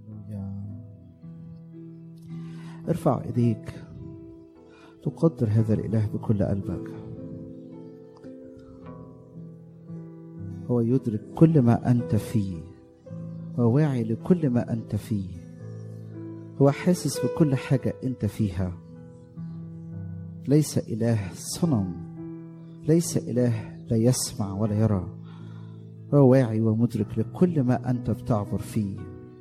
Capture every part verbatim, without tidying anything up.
ارفع ايديك، تقدر هذا الاله بكل قلبك. هو يدرك كل ما انت فيه، هو واعي لكل ما انت فيه، هو حاسس بكل حاجة انت فيها. ليس اله صنم، ليس اله لا يسمع ولا يرى، هو واعي ومدرك لكل ما انت بتعبر فيه.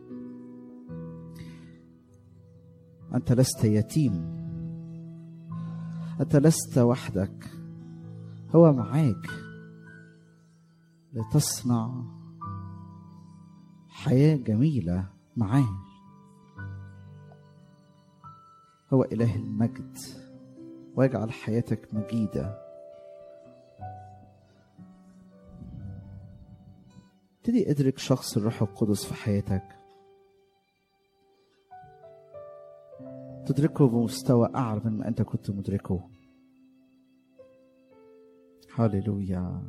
انت لست يتيم، انت لست وحدك، هو معاك لتصنع حياة جميلة معاه. هو إله المجد ويجعل حياتك مجيدة. ابتدي ادرك شخص الروح القدس في حياتك، تدركه بمستوى أعلى من ما أنت كنت مدركه. هاليلويا.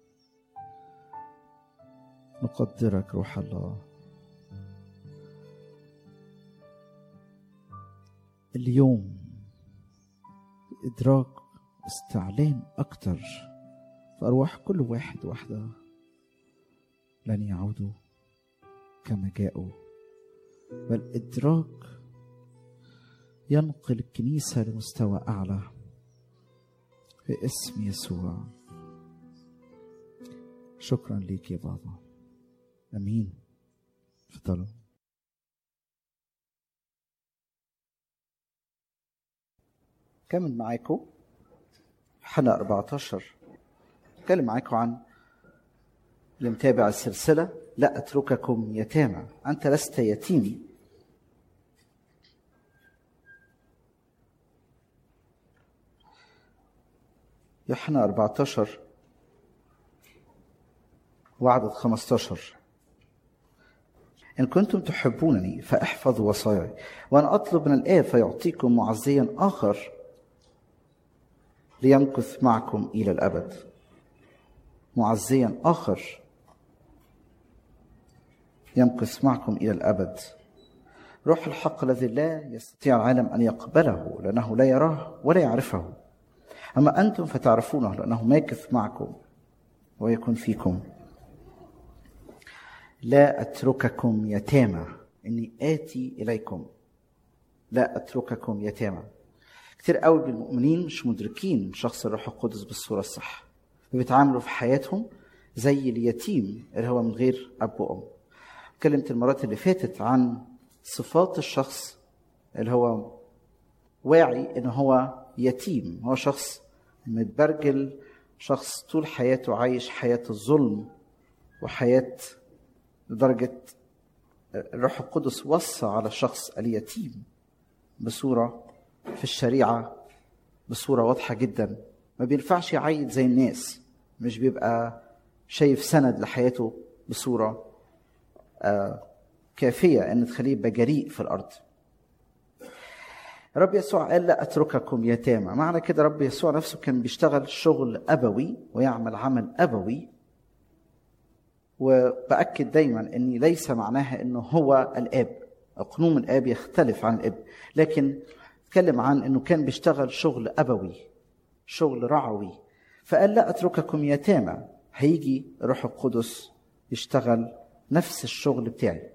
نقدرك روح الله. اليوم إدراك استعلام أكتر في أرواح كل واحد واحدة، لن يعودوا كما جاءوا، بل إدراك ينقل الكنيسة لمستوى أعلى في اسم يسوع. شكرا ليك يا بابا. أمين. تفضلوا. كمل معاكم حلقة أربعة عشر. اتكلم معاكم عن اللي متابع السلسلة، لا أترككم يتامى. أنت لست يتيم، يوحنا أربعة عشر وعدد خمسة عشر. إن كنتم تحبونني فاحفظوا وصاياي، وأنا أطلب من الآب فيعطيكم معزيا آخر ليمكث معكم إلى الأبد. معزيا آخر يمكث معكم إلى الأبد، روح الحق الذي لا يستطيع العالم أن يقبله لأنه لا يراه ولا يعرفه، أما أنتم فتعرفونه لأنه ماكث معكم ويكون فيكم. لا أترككم يتامى، إني آتي إليكم. لا أترككم يتامى. كتير قوي من المؤمنين مش مدركين شخص الروح القدس بالصورة الصح، بيتعاملوا في حياتهم زي اليتيم اللي هو من غير أب وأم. اتكلمت المرات اللي فاتت عن صفات الشخص اللي هو واعي إنه هو يتيم. هو شخص متبرجل، شخص طول حياته عايش حياة الظلم وحياة، لدرجة الروح القدس وصى على الشخص اليتيم بصورة في الشريعة بصورة واضحة جدا. ما بينفعش يعيد زي الناس، مش بيبقى شايف سند لحياته بصورة آه كافية ان تخليه يبقى جريء في الارض. رب يسوع قال لا اترككم يتامى. معنى كده رب يسوع نفسه كان بيشتغل شغل ابوي ويعمل عمل ابوي. وبأكد دايما اني ليس معناها انه هو الاب، اقنوم الاب يختلف عن الاب، لكن اتكلم عن انه كان بيشتغل شغل ابوي، شغل رعوي. فقال لا اترككم يتامى. هيجي روح القدس يشتغل نفس الشغل بتاعي.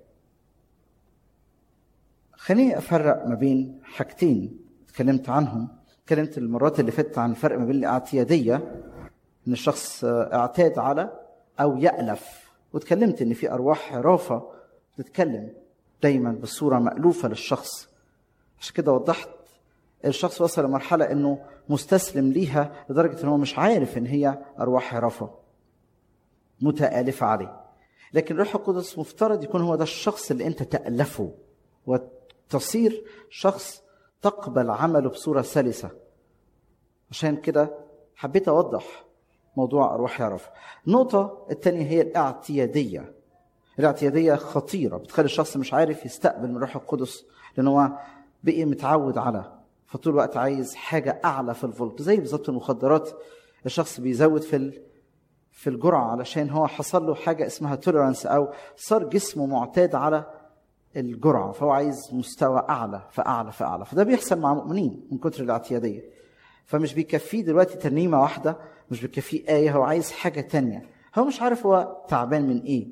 خليني افرق ما بين حاجتين اتكلمت عنهم. اتكلمت المرات اللي فاتت عن الفرق ما بين الاعتياديه، ان الشخص اعتاد على او يألف، واتكلمت ان في ارواح حرافه بتتكلم دايما بصوره مألوفه للشخص. عشان كده وضحت الشخص وصل لمرحله انه مستسلم ليها لدرجه ان هو مش عارف ان هي ارواح حرافه متآلفه عليه. لكن الروح القدس مفترض يكون هو ده الشخص اللي انت تألفه وتصير شخص تقبل عمله بصورة سلسة. عشان كده حبيت أوضح موضوع أرواح يعرف. النقطة الثانية هي الاعتيادية. الاعتيادية خطيرة، بتخلي الشخص مش عارف يستقبل من الروح القدس، لأنه هو بقي متعود على، فطول الوقت عايز حاجة أعلى في الفولت. زي بالظبط المخدرات، الشخص بيزود في في الجرعة علشان هو حصل له حاجة اسمها توليرانس، أو صار جسمه معتاد على الجرعة، فهو عايز مستوى أعلى فأعلى فأعلى. فده بيحصل مع مؤمنين من كتر الاعتيادية، فمش بيكفيه دلوقتي ترنيمة واحدة، مش بيكفيه آية، هو عايز حاجة تانية، هو مش عارف هو تعبان من إيه.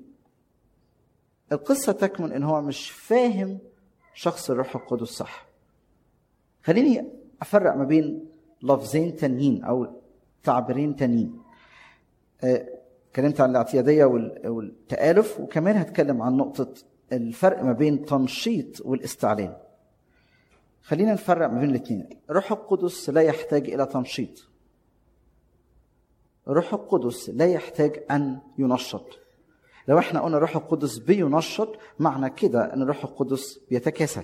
القصة تكمن إن هو مش فاهم شخص الروح القدس صح. خليني أفرق ما بين لفظين تانيين أو تعبيرين تانيين. اتكلمت عن الاعتيادية والتآلف، وكمان هتكلم عن نقطة الفرق ما بين تنشيط والاستعلان. خلينا نفرق ما بين الاثنين. الروح القدس لا يحتاج إلى تنشيط. الروح القدس لا يحتاج أن ينشط. لو احنا قلنا الروح القدس بينشط، معنى كده أن الروح القدس بيتكاسل.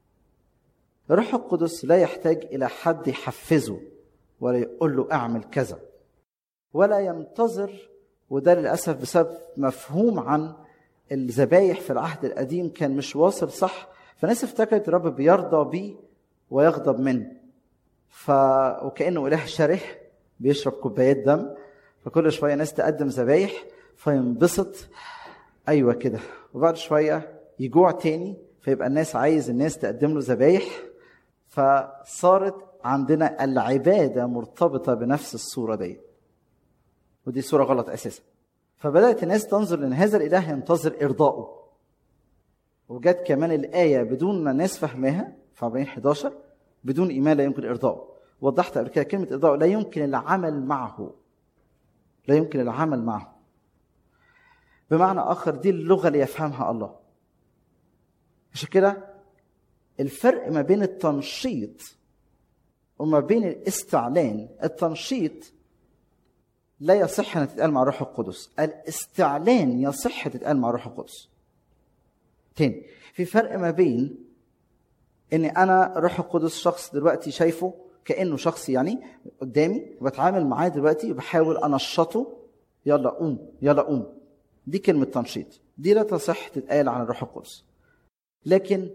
الروح القدس لا يحتاج إلى حد يحفزه ولا يقول له اعمل كذا، ولا ينتظر. وده للأسف بسبب مفهوم عن الذبايح في العهد القديم كان مش واصل صح، فناس افتكرت الرب بيرضى بيه ويغضب منه، ف... وكأنه إله شرح بيشرب كوبايات دم، فكل شوية ناس تقدم ذبايح فينبسط، أيوة كده، وبعد شوية يجوع تاني فيبقى الناس عايز الناس تقدم له ذبايح، فصارت عندنا العبادة مرتبطة بنفس الصورة دي، ودي صورة غلط أساسا. فبدأت الناس تنظر لأن هذا الإله ينتظر إرضاؤه، وجد كمان الآية بدون ما الناس فهمها في عبرين إحدى عشر، بدون إيمان لا يمكن إرضاؤه. وضحت قبل كده كلمة إرضاؤه لا يمكن العمل معه، لا يمكن العمل معه. بمعنى آخر دي اللغة اللي يفهمها الله. عشان كده الفرق ما بين التنشيط وما بين الاستعلان، التنشيط لا يصح أن تتقال مع الروح القدس، الاستعلان يصح تتقال مع الروح القدس. تاني، في فرق ما بين ان انا روح القدس شخص دلوقتي شايفه كأنه شخص يعني قدامي وبتعامل معاه دلوقتي وبحاول انشطه، يلا قوم يلا قوم، دي كلمة تنشيط، دي لا تصح تتقال عن الروح القدس. لكن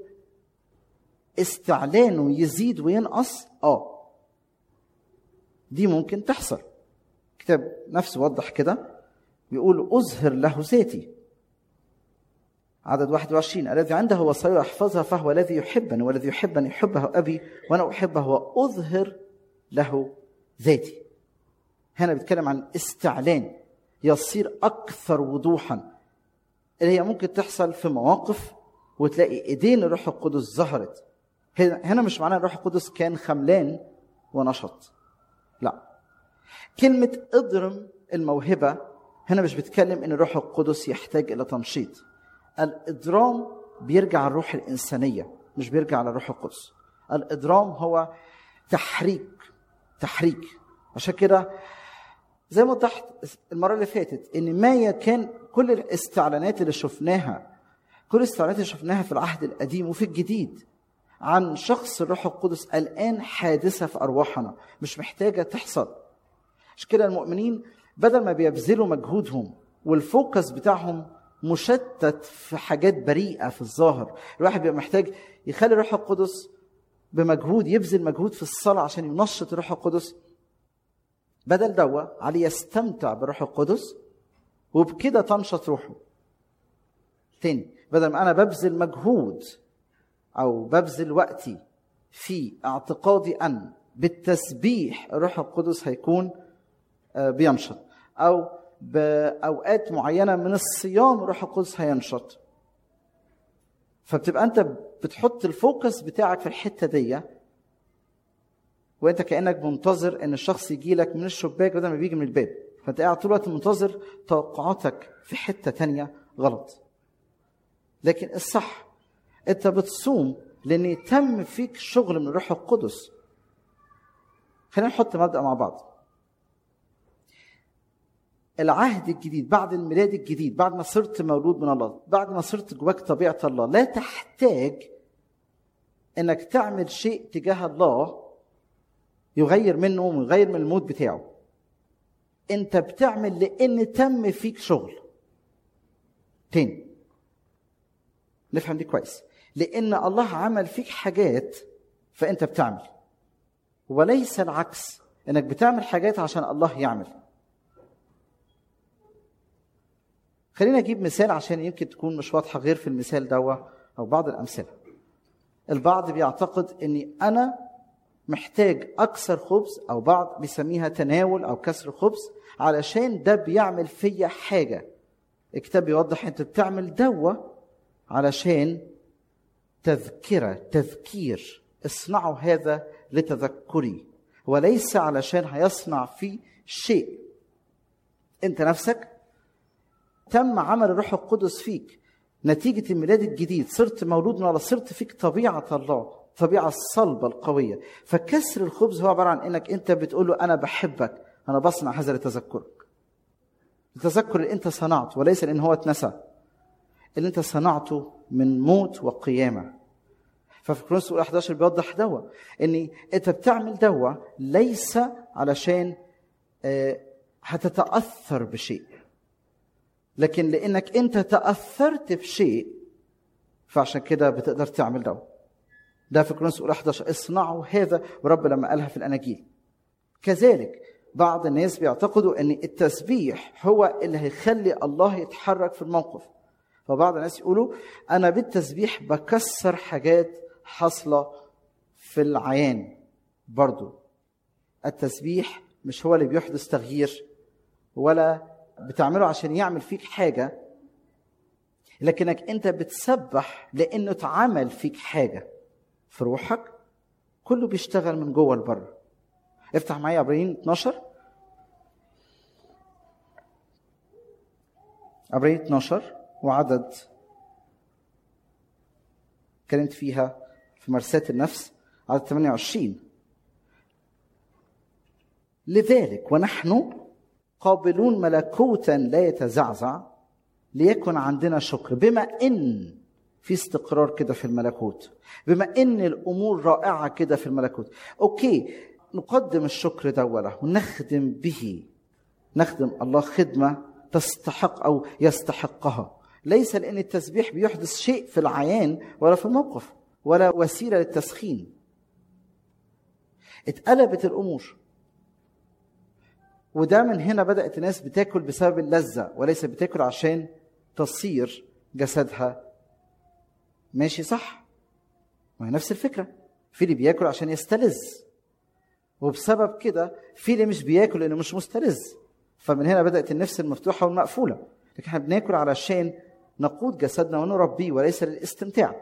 استعلانه يزيد وينقص، اه دي ممكن تحصل. كتاب نفسه وضح كده، بيقول أظهر له ذاتي، عدد واحد وعشرين، الذي عنده وصايا يحفظها فهو الذي يحبني، والذي يحبني يحبه أبي وأنا أحبه وأظهر له ذاتي. هنا بيتكلم عن استعلان يصير أكثر وضوحا، اللي هي ممكن تحصل في مواقف وتلاقي إيدين الروح القدس ظهرت. هنا مش معناه الروح القدس كان خملان ونشط، لا. كلمة اضرم الموهبة هنا مش بتكلم ان الروح القدس يحتاج الى تنشيط. الادرام بيرجع على الروح الانسانية، مش بيرجع على الروح القدس. الادرام هو تحريك تحريك عشان كده زي ما وضحت المرة اللي فاتت ان ما كان كل الاستعلانات اللي شفناها كل الاستعلانات اللي شفناها في العهد القديم وفي الجديد عن شخص الروح القدس الآن حادثة في أرواحنا، مش محتاجة تحصل. عشان كده المؤمنين بدل ما بيبذلوا مجهودهم والفوكس بتاعهم مشتت في حاجات بريئة في الظاهر، الواحد بيبقى محتاج يخلي الروح القدس بمجهود، يبذل مجهود في الصلاة عشان ينشط الروح القدس. بدل دوا عليه يستمتع بالروح القدس وبكده تنشط روحه. تاني، بدل ما أنا ببذل مجهود أو ببذل وقتي في اعتقادي أن بالتسبيح الروح القدس هيكون بينشط، أو بأوقات معينة من الصيام الروح القدس هينشط، فبتبقى أنت بتحط الفوكس بتاعك في الحتة دي، وأنت كأنك منتظر أن الشخص يجي لك من الشباك بدل ما بيجي من الباب، فأنت قاعد طول الوقت منتظر، توقعاتك في حتة تانية غلط. لكن الصح أنت بتصوم لأن يتم فيك شغل من الروح القدس. خلينا نحط مبدأ مع بعض. العهد الجديد بعد الميلاد الجديد، بعد ما صرت مولود من الله، بعد ما صرت جواك طبيعة الله، لا تحتاج انك تعمل شيء تجاه الله يغير منه ويغير من المود بتاعه. انت بتعمل لان تم فيك شغل. تاني نفهم دي كويس، لان الله عمل فيك حاجات فانت بتعمل، وليس العكس، انك بتعمل حاجات عشان الله يعمل. خلينا اجيب مثال عشان يمكن تكون مش واضحه غير في المثال دوا، أو بعض الأمثلة. البعض بيعتقد أني أنا محتاج أكسر خبز، أو بعض بيسميها تناول أو كسر خبز، علشان ده بيعمل فيا حاجة. الكتاب بيوضح أنت بتعمل دواء علشان تذكرة، تذكير. اصنعوا هذا لتذكري، وليس علشان هيصنع فيه شيء. أنت نفسك تم عمل الروح القدس فيك نتيجة الميلاد الجديد، صرت مولود من الله، صرت فيك طبيعة الله، طبيعة الصلبة القوية. فكسر الخبز هو عبارة عن انك انت بتقول له انا بحبك، انا بصنع هذا لتذكرك، لتذكر اللي انت صنعته، وليس لان هو اتنسى، اللي انت صنعته من موت وقيامة. ففي كورنثوس احد عشر بيوضح دواء، ان انت بتعمل دواء ليس علشان هتتأثر بشيء، لكن لانك انت تأثرت بشيء فعشان كده بتقدر تعمل دواء. ده في كورنثوس احد عشر، اصنعوا هذا، ورب لما قالها في الاناجيل. كذلك بعض الناس بيعتقدوا ان التسبيح هو اللي هيخلي الله يتحرك في الموقف. فبعض الناس يقولوا انا بالتسبيح بكسر حاجات حاصله في العيان. برضو التسبيح مش هو اللي بيحدث تغيير، ولا بتعمله عشان يعمل فيك حاجه، لكنك انت بتسبح لانه اتعمل فيك حاجه في روحك. كله بيشتغل من جوه لبره. افتح معايا عبرانيين اتناشر، عبرانيين اتناشر وعدد كلمت فيها في مرساة النفس، عدد ثمانية وعشرين. لذلك ونحن قابلون ملكوتا لا يتزعزع ليكن عندنا شكر، بما ان في استقرار كده في الملكوت، بما ان الامور رائعه كده في الملكوت. اوكي، نقدم الشكر ده له ونخدم به، نخدم الله خدمه تستحق او يستحقها، ليس لان التسبيح بيحدث شيء في العيان ولا في الموقف ولا وسيله للتسخين. اتقلبت الامور، وده من هنا بدات الناس بتاكل بسبب اللذه، وليس بتاكل عشان تصير جسدها ماشي صح. ما هي نفس الفكرة، في اللي بياكل عشان يستلذ، وبسبب كده في اللي مش بياكل لانه مش مستلذ. فمن هنا بدأت النفس المفتوحة والمقفولة. لكن احنا بناكل علشان نقود جسدنا ونربيه، وليس للاستمتاع.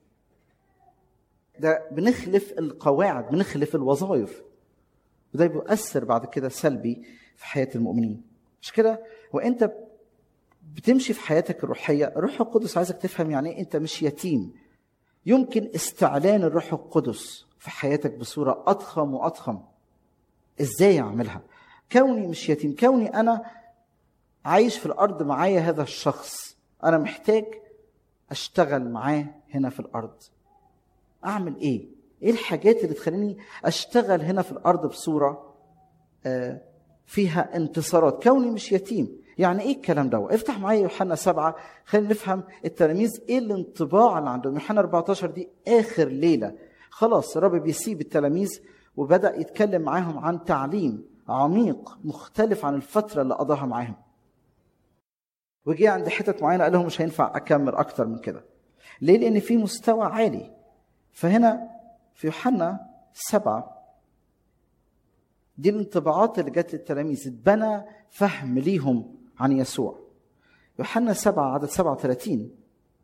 ده بنخلف القواعد، بنخلف الوظائف، وده بيؤثر بعد كده سلبي في حياة المؤمنين. مش كده؟ وانت بتمشي في حياتك الروحية، الروح القدس عايزك تفهم يعني ايه انت مش يتيم. يمكن استعلان الروح القدس في حياتك بصورة أضخم وأضخم. ازاي اعملها؟ كوني مش يتيم، كوني انا عايش في الارض معايا هذا الشخص، انا محتاج اشتغل معاه هنا في الارض. اعمل ايه؟ ايه الحاجات اللي تخليني اشتغل هنا في الارض بصورة فيها انتصارات؟ كوني مش يتيم. يعني ايه الكلام ده؟ افتح معايا يوحنا سبعة، خلينا نفهم التلاميذ ايه الانطباع اللي عندهم. يوحنا أربعة عشر دي اخر ليلة، خلاص الرب بيسيب التلاميذ وبدأ يتكلم معاهم عن تعليم عميق مختلف عن الفترة اللي قضاها معاهم. وجي عند حتة معينة قال لهم مش هينفع أكمل أكتر من كده. ليه؟ لأن في مستوى عالي. فهنا في يوحنا سبعة دي الانطباعات اللي جت للتلاميذ، اتبنى فهم ليهم عن يسوع. يوحنا سبعة عدد سبعة وثلاثين،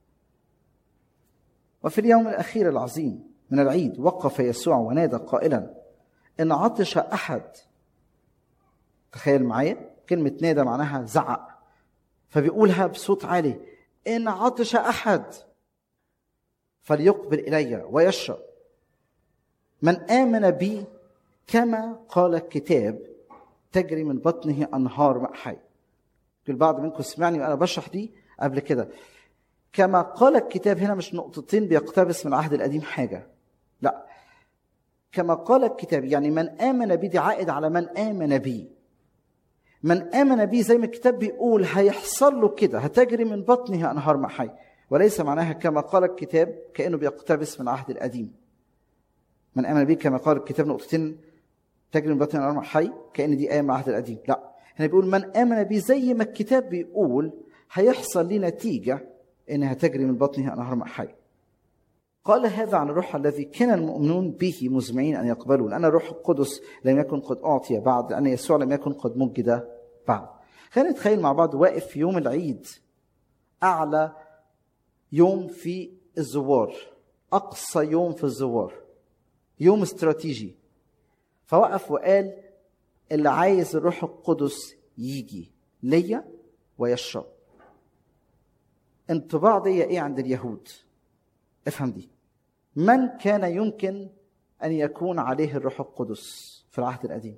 وفي اليوم الأخير العظيم من العيد وقف يسوع ونادى قائلا إن عطش أحد. تخيل معايا كلمة نادى معناها زعق، فبيقولها بصوت عالي، إن عطش أحد فليقبل إلي ويشرب. من آمن بي كما قال الكتاب تجري من بطنه أنهار ماء حي. البعض منكم سمعني وأنا بشرح دي قبل كده. كما قال الكتاب هنا مش نقطتين بيقتبس من العهد القديم حاجة، لا، كما قال الكتاب يعني من آمن بي دي عائد على من آمن بي. من آمن بي زي ما الكتاب بيقول هيحصل له كده، هتجري من بطنه أنهار ماء حي، وليس معناها كما قال الكتاب كأنه بيقتبس من العهد القديم. من آمن بي كما قال الكتاب نقطتين تجري من بطنه أنهار ماء حي، كأن دي آية من العهد القديم. لا، هنا بيقول من آمن بي زي ما الكتاب بيقول هيحصل لي نتيجة إنها تجري من بطنه أنهار ماء حي. قال هذا عن الروح الذي كان المؤمنون به مزمعين أن يقبلوا، لأن الروح القدس لم يكن قد أعطي بعد، لأن يسوع لم يكن قد مجد بعد. خلينا نتخيل مع بعض واقف في يوم العيد، أعلى يوم في الزوار، أقصى يوم في الزوار، يوم استراتيجي، فوقف وقال اللي عايز الروح القدس يجي ليا ويشرب. انطباع دي ايه عند اليهود؟ افهم دي. من كان يمكن ان يكون عليه الروح القدس في العهد القديم؟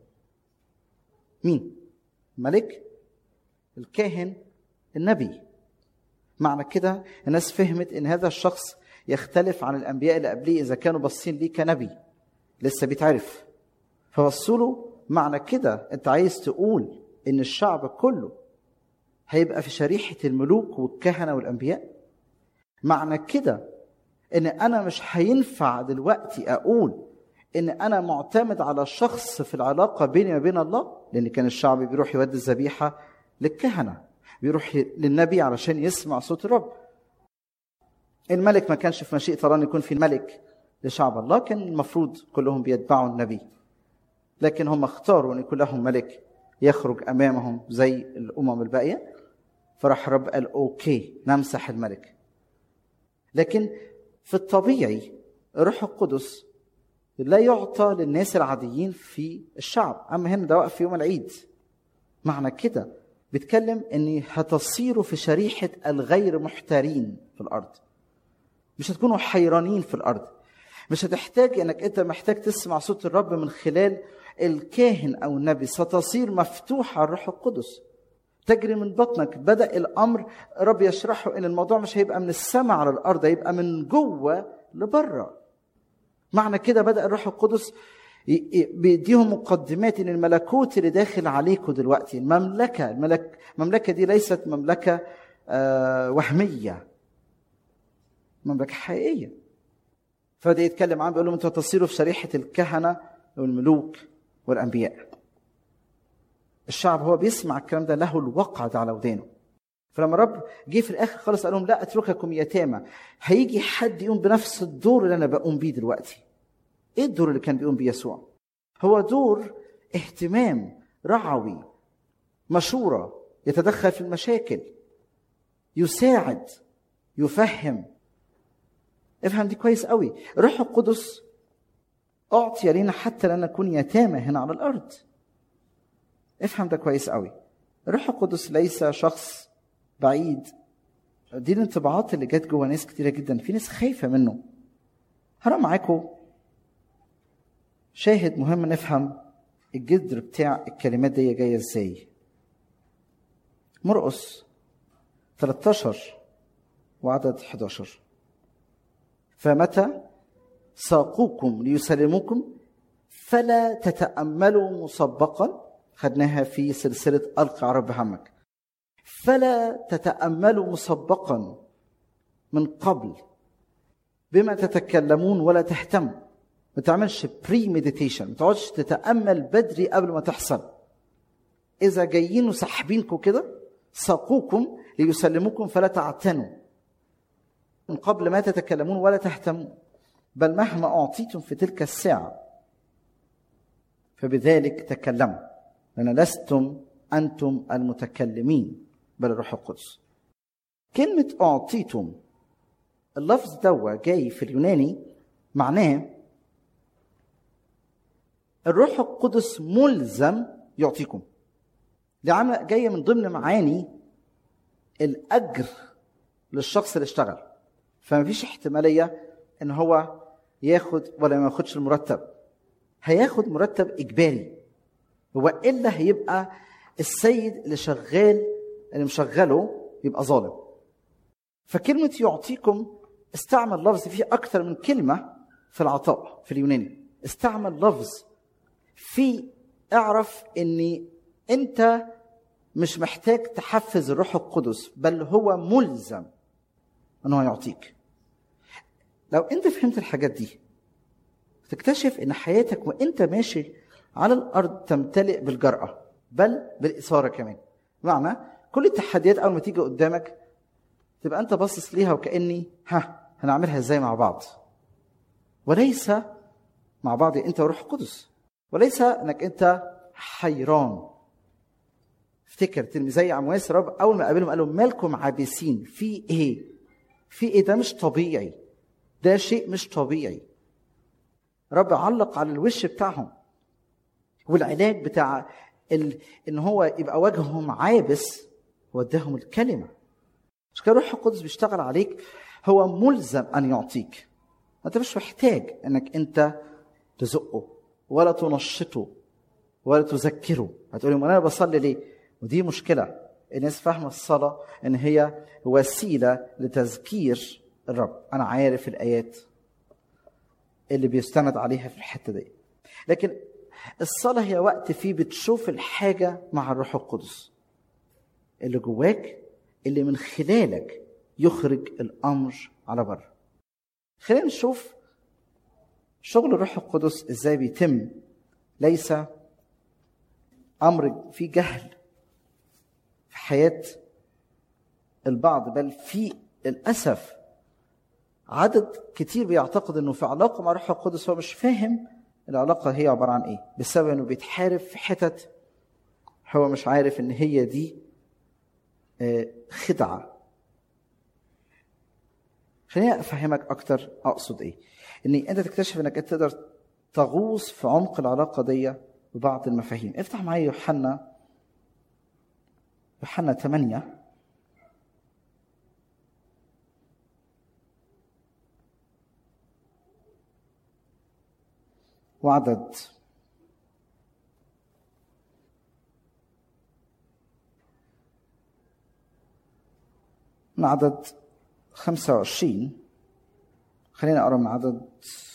مين؟ الملك؟ الكاهن؟ النبي؟ معنى كده الناس فهمت ان هذا الشخص يختلف عن الانبياء اللي قبليه اذا كانوا باصين ليه كنبي لسه بيتعرف، فوصوا له. معنى كده انت عايز تقول ان الشعب كله هيبقى في شريحة الملوك والكهنة والانبياء؟ معنى كده ان انا مش هينفع دلوقتي اقول ان انا معتمد على شخص في العلاقة بيني وبين الله، لان كان الشعب بيروح يودي الذبيحة للكهنة، بيروح للنبي علشان يسمع صوت الرب. الملك ما كانش في مشيئة الله ان يكون في ملك لشعب الله، كان المفروض كلهم بيتبعوا النبي، لكن هم اختاروا ان يكون لهم ملك يخرج امامهم زي الامم الباقيه، فراح رب قال اوكي نمسح الملك. لكن في الطبيعي الروح القدس لا يعطى للناس العاديين في الشعب، اما هنا ده وقف في يوم العيد. معنى كده بيتكلم ان هتصيروا في شريحه الغير محتارين في الارض، مش هتكونوا حيرانين في الارض، مش هتحتاج انك انت محتاج تسمع صوت الرب من خلال الكاهن او النبي، ستصير مفتوحه على الروح القدس تجري من بطنك. بدأ الامر رب يشرحه ان الموضوع مش هيبقى من السماء على الارض، هيبقى من جوه لبره. معنى كده بدأ الروح القدس بيديهم مقدمات ان الملكوت اللي داخل عليكم دلوقتي، المملكه الملك المملكه دي ليست مملكه آه وهميه، مملكه حقيقيه. فبدأ يتكلم عنه بيقول لهم انتوا هتصيروا في شريحه الكهنه والملوك والانبياء. الشعب هو بيسمع الكلام ده له الوقع على ودانه. فلما رب جه في الاخر خالص قال لهم لا اترككم يتامى، هيجي حد يقوم بنفس الدور اللي انا بقوم بيه دلوقتي. ايه الدور اللي كان بيقوم بيه يسوع؟ هو دور اهتمام رعوي، مشوره، يتدخل في المشاكل، يساعد، يفهم. افهم دي كويس قوي. الروح القدس اعطي لنا حتى لا نكون يتامى هنا على الارض. افهم ده كويس قوي. الروح القدس ليس شخص بعيد. دي الانطباعات اللي جت جوه ناس كتيره جدا، في ناس خايفه منه. هرى معاكم شاهد مهم نفهم الجذر بتاع الكلمات دي جايه ازاي. مرقس ثلاثة عشر وعدد احد عشر، فمتى ساقوكم ليسلموكم فلا تتأملوا مسبقا، خدناها في سلسلة ألقى على رب همك، فلا تتأملوا مسبقا من قبل بما تتكلمون ولا تهتموا. ما تعملش بري ميديتيشن، ما تقعدش تتأمل بدري قبل ما تحصل. إذا جايين وسحبينكم كده، ساقوكم ليسلموكم فلا تعتنوا من قبل ما تتكلمون ولا تهتموا، بل مهما أعطيتم في تلك الساعة فبذلك تكلموا، لأن لستم أنتم المتكلمين بل الروح القدس. كلمة أعطيتم، اللفظ ده جاي في اليوناني معناه الروح القدس ملزم يعطيكم. دي عامله جايه من ضمن معاني الاجر للشخص اللي اشتغل. فما فيش احتماليه ان هو ياخد ولا ما ياخدش المرتب، هياخد مرتب اجباري، والا هيبقى السيد اللي شغال اللي مشغله يبقى ظالم. فكلمه يعطيكم استعمل لفظ فيه اكثر من كلمه في العطاء في اليوناني. استعمل لفظ في اعرف ان انت مش محتاج تحفز الروح القدس، بل هو ملزم انه يعطيك. لو انت فهمت الحاجات دي تكتشف ان حياتك وانت ماشي على الارض تمتلئ بالجرأة بل بالاثارة كمان. معنى كل التحديات اول ما تيجي قدامك تبقى انت باصص ليها وكأني ها هنعملها ازاي مع بعض. وليس مع بعض انت وروح القدس، وليس انك انت حيران. افتكر تلميذي عمواس رب اول ما قابلهم قال لهم مالكم عابسين في ايه؟ في ايه؟ ده مش طبيعي، ده شيء مش طبيعي. رب علق على الوش بتاعهم، والعلاج بتاع ال... ان هو يبقى وجههم عابس وداهم الكلمه. مش كده الروح القدس بيشتغل عليك، هو ملزم ان يعطيك، انت مش محتاج انك انت تزقه ولا تنشطه ولا تذكره. هتقولي ما انا بصلي ليه؟ ودي مشكله، الناس فاهمه الصلاه ان هي وسيله لتذكير الرب. انا عارف الايات اللي بيستند عليها في الحته دي، لكن الصلاه هي وقت فيه بتشوف الحاجه مع الروح القدس اللي جواك، اللي من خلالك يخرج الامر على بره. خلينا نشوف شغل الروح القدس ازاي بيتم. ليس امر في جهل في حياه البعض، بل في للاسف عدد كتير بيعتقد انه في علاقه مع الروح القدس هو مش فاهم العلاقه هي عباره عن ايه، بسبب انه بيتحارب في حتت هو مش عارف ان هي دي خدعه. خليني افهمك اكتر اقصد ايه. ان انت تكتشف انك انت تقدر تغوص في عمق العلاقه دي ببعض المفاهيم. افتح معايا يوحنا يوحنا ثمانية وعدد من عدد خمسة وعشرين. خلينا أقرأ من عدد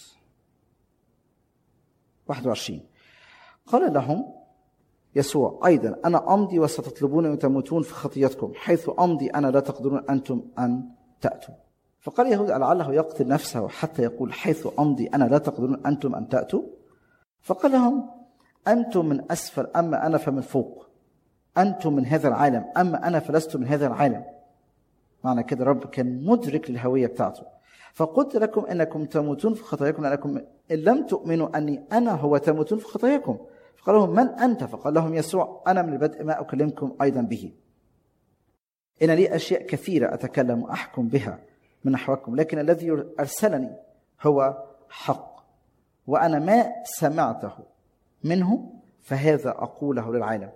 واحد وعشرين. قال لهم يسوع أيضا أنا أمضي وستطلبوني وتموتون في خطيتكم، حيث أمضي أنا لا تقدرون أنتم أن تأتوا. فقال يهود لعله يقتل نفسه حتى يقول حيث أمضي أنا لا تقدرون أنتم أن تأتوا. فقال لهم أنتم من أسفل أما أنا فمن فوق، أنتم من هذا العالم أما أنا فلست من هذا العالم. معنى كده رب كان مدرك للهوية بتاعته. فقلت لكم إنكم تموتون في خطاياكم لأنكم إن لم تؤمنوا أني أنا هو تموتون في خطاياكم. فقال لهم من أنت؟ فقال لهم يسوع أنا من البدء ما أكلمكم أيضا به. إن لي أشياء كثيرة أتكلم وأحكم بها من نحوكم، لكن الذي أرسلني هو حق، وأنا ما سمعته منه فهذا أقوله للعالم.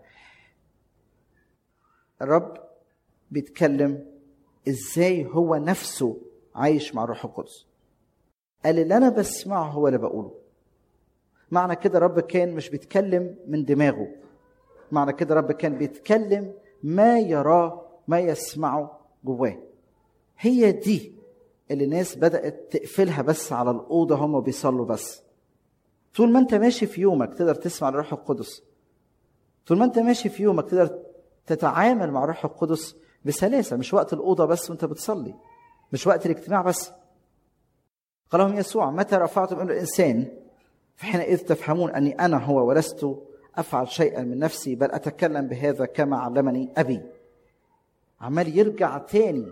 الرب بيتكلم إزاي هو نفسه عايش مع الروح القدس. قال اللي أنا بسمعه هو اللي بقوله. معنى كده رب كان مش بيتكلم من دماغه، معنى كده رب كان بيتكلم ما يراه ما يسمعه جواه. هي دي اللي الناس بدأت تقفلها بس على الأوضة هم بيصلوا بس. طول ما انت ماشي في يومك تقدر تسمع الروح القدس، طول ما انت ماشي في يومك تقدر تتعامل مع الروح القدس بسلاسة. مش وقت الأوضة بس وانت بتصلي، مش وقت الاجتماع بس. قال لهم يسوع متى رفعتم ابن الإنسان فحينئذ تفهمون أني أنا هو ولست أفعل شيئا من نفسي بل أتكلم بهذا كما علمني أبي. عمال يرجع تاني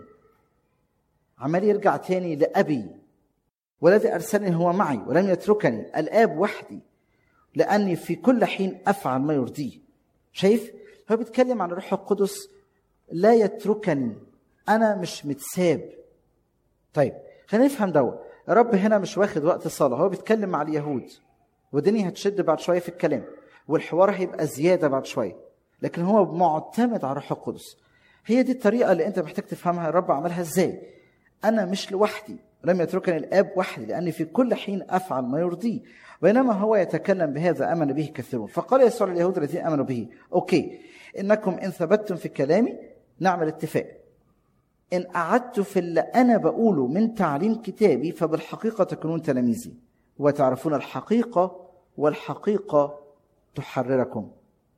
عمال يرجع تاني لأبي، والذي أرسلني هو معي ولم يتركني الآب وحدي لأني في كل حين أفعل ما يرضيه. شايف؟ هو بيتكلم عن الروح القدس لا يتركني، أنا مش متساب. طيب خلينا نفهم دوا. الرب هنا مش واخد وقت الصلاة، هو بيتكلم مع اليهود والدنيا هتشد بعد شوية في الكلام والحوار هيبقى زيادة بعد شوية، لكن هو معتمد على الروح القدس. هي دي الطريقة اللي أنت محتاج تفهمها الرب عملها إزاي. أنا مش لوحدي، لم يتركني الآب وحدي لأني في كل حين أفعل ما يرضيه، بينما هو يتكلم بهذا آمن به كثيرون. فقال يسوع لليهود الذين آمنوا به أوكي إنكم إن ثبتتم في كلامي نعمل اتفاق، إن قعدت في اللي أنا بقوله من تعليم كتابي فبالحقيقة تكونون تلاميذي وتعرفون الحقيقة والحقيقة تحرركم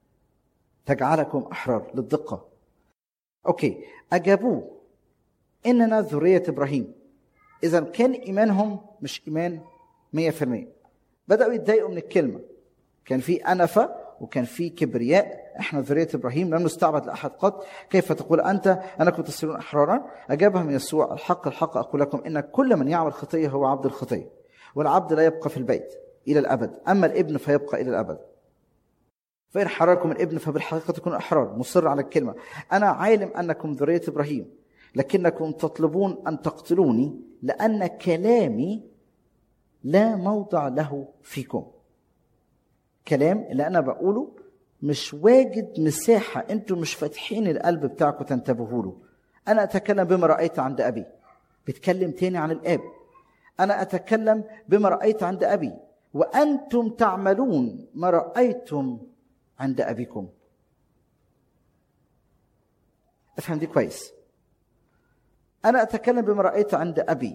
تجعلكم أحرار للدقة. أوكي أجابوه إننا ذرية إبراهيم. إذا كان إيمانهم مش إيمان مية في المية. بدأوا يتضايقوا من الكلمة، كان في أنفة وكان في كبرياء. إحنا ذرية إبراهيم لم نستعبد لأحد قط، كيف تقول أنت أنكم تصيرون أحرارا؟ أجابهم يسوع الحق الحق أقول لكم إن كل من يعمل خطية هو عبد الخطية، والعبد لا يبقى في البيت إلى الأبد، أما الابن فيبقى إلى الأبد. فإن حرركم الابن فبالحقيقة تكونوا أحرار. مصر على الكلمة: أنا عالم أنكم ذرية إبراهيم لكنكم تطلبون أن تقتلوني لأن كلامي لا موضع له فيكم. كلام اللي أنا بقوله مش واجد مساحة، أنتم مش فاتحين القلب بتاعكم تنتبهوا له. أنا أتكلم بما رأيت عند أبي. بتكلم تاني عن الآب. أنا أتكلم بما رأيت عند أبي وأنتم تعملون ما رأيتم عند أبيكم. افهم دي كويس. أنا أتكلم بما رأيت عند أبي.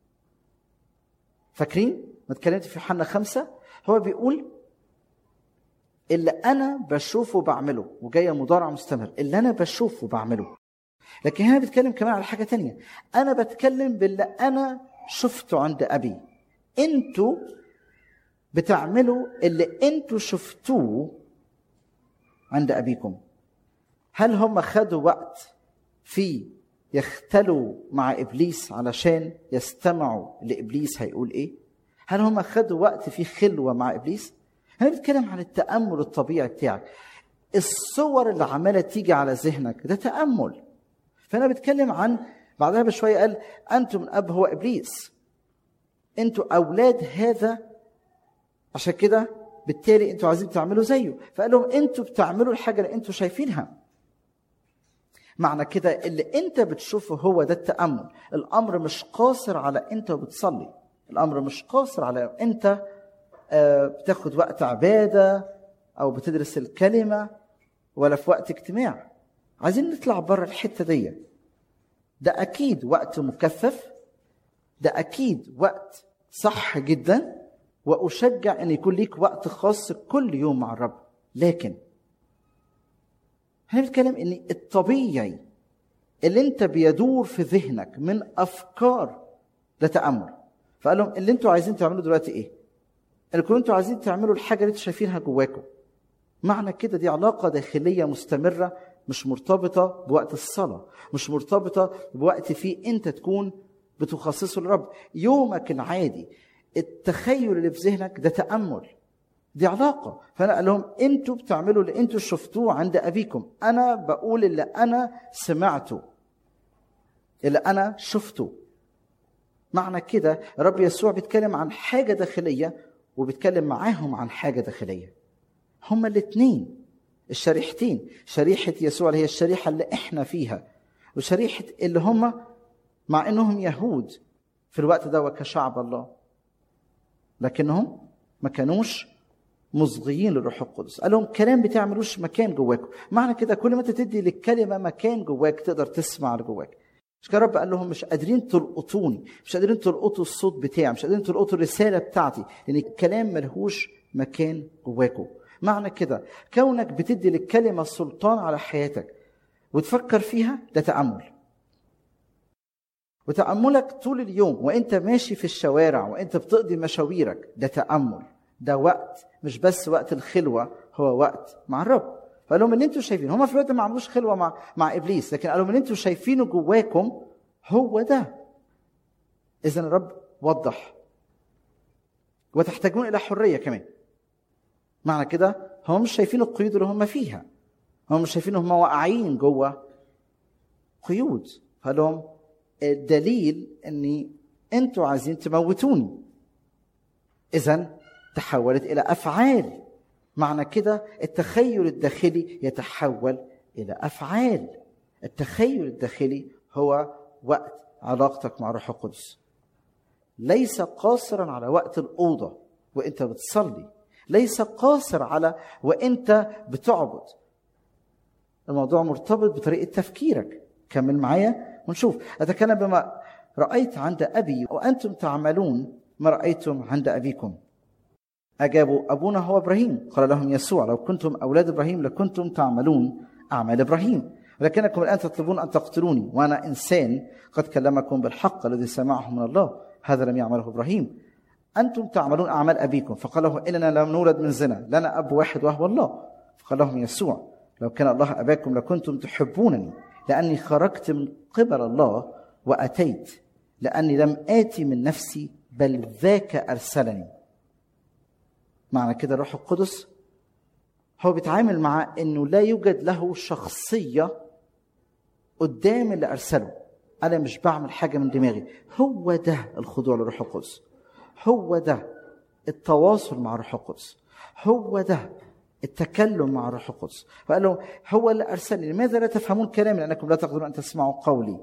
فاكرين ما اتكلمت في يوحنا خمسة؟ هو بيقول اللي أنا بشوفه بعمله، وجاية مضارع مستمر، اللي أنا بشوفه بعمله. لكن هنا بتكلم كمان على حاجة تانية. أنا بتكلم باللي أنا شفته عند أبي. أنتوا بتعملوا اللي أنتوا شفتوه عند أبيكم. هل هم خدوا وقت في يختلوا مع إبليس علشان يستمعوا لإبليس هيقول إيه؟ هل هم خدوا وقت في خلوة مع إبليس؟ أنا بتكلم عن التأمل الطبيعي بتاعك. الصور اللي عمالة تيجي على ذهنك ده تأمل. فأنا بتكلم عن بعدها بشوية قال أنتم من أب هو إبليس، أنتوا أولاد هذا، عشان كده بالتالي أنتوا عايزين تعملوا زيه. فقال لهم أنتوا بتعملوا الحاجة اللي أنتوا شايفينها. معنى كده اللي أنت بتشوفه هو ده التأمل. الأمر مش قاصر على أنت بتصلي، الأمر مش قاصر على أنت بتاخد وقت عبادة أو بتدرس الكلمة ولا في وقت اجتماع. عايزين نطلع بره الحتة دي. ده أكيد وقت مكثف، ده أكيد وقت صح جدا، وأشجع أن يكون ليك وقت خاص كل يوم مع الرب. لكن هنتكلم أن الطبيعي اللي انت بيدور في ذهنك من أفكار ده تأمل. فقال لهم اللي انتوا عايزين تعملوا دلوقتي إيه؟ اللي كنتوا عايزين تعملوا الحاجة اللي انتوا شايفينها جواكم. معنى كده دي علاقة داخلية مستمرة، مش مرتبطة بوقت الصلاة، مش مرتبطة بوقت فيه انت تكون بتخصصه للرب. يومك العادي التخيل اللي في ذهنك ده تأمل، دي علاقة. فأنا قال لهم انتوا بتعملوا اللي انتوا شفتوه عند أبيكم، أنا بقول اللي أنا سمعته، اللي أنا شفته. معنى كده رب يسوع بيتكلم عن حاجة داخلية وبيتكلم معاهم عن حاجة داخلية. هما الاثنين الشريحتين، شريحة يسوع اللي هي الشريحة اللي احنا فيها، وشريحة اللي هما مع انهم يهود في الوقت ده وكشعب الله، لكنهم ما كانوش مصغيين للروح القدس. قال لهم كلام بتعملوش مكان جواكم. معنى كده كل ما تدي للكلمة مكان جواك تقدر تسمع لجواك. مش كده رب قال لهم مش قادرين تلقطوني، مش قادرين تلقطوا الصوت بتاعي، مش قادرين تلقطوا الرسالة بتاعتي، لأن الكلام ملهوش مكان جواكم. معنى كده كونك بتدي للكلمة السلطان على حياتك وتفكر فيها ده تأمل. وتأملك طول اليوم وانت ماشي في الشوارع وانت بتقضي مشاويرك ده تأمل. ده وقت مش بس وقت الخلوة، هو وقت مع الرب. فقال لهم اللي انتوا شايفين، هم في الوقت ما عملوش خلوة مع مع ابليس، لكن قال لهم اللي انتوا شايفينه جواكم هو ده. اذا الرب وضح وتحتاجون الى حرية كمان. معنى كده هم مش شايفين القيود اللي هم فيها، هم مش شايفين هم واقعين جوه قيود. فقال لهم الدليل اني انتوا عايزين تموتوني، اذا تحولت الى افعال. معنى كده التخيل الداخلي يتحول الى افعال. التخيل الداخلي هو وقت علاقتك مع الروح القدس، ليس قاصرا على وقت الاوضه وانت بتصلي، ليس قاصر على وانت بتعبد. الموضوع مرتبط بطريقه تفكيرك. كمل معايا ونشوف. اتكلم بما رايت عند ابي وانتم تعملون ما رايتم عند ابيكم. أجابوا أبونا هو إبراهيم. قال لهم يسوع لو كنتم أولاد إبراهيم لكنتم تعملون أعمال إبراهيم، ولكنكم الآن تطلبون أن تقتلوني وأنا إنسان قد كلمكم بالحق الذي سمعه من الله، هذا لم يعمله إبراهيم. أنتم تعملون أعمال أبيكم. فقال له إننا لم نولد من زنا، لنا أب واحد وهو الله. فقال لهم يسوع لو كان الله أباكم لكنتم تحبونني، لأني خرجت من قبل الله وأتيت، لأني لم آتي من نفسي بل ذاك أرسلني. معنى كده الروح القدس هو بيتعامل مع انه لا يوجد له شخصية قدام اللي أرسله. أنا مش بعمل حاجة من دماغي. هو ده الخضوع للروح القدس، هو ده التواصل مع الروح القدس، هو ده التكلم مع الروح القدس. فقال له هو اللي أرسلني. لماذا لا تفهمون كلامي لأنكم لا تقدرون أن تسمعوا قولي؟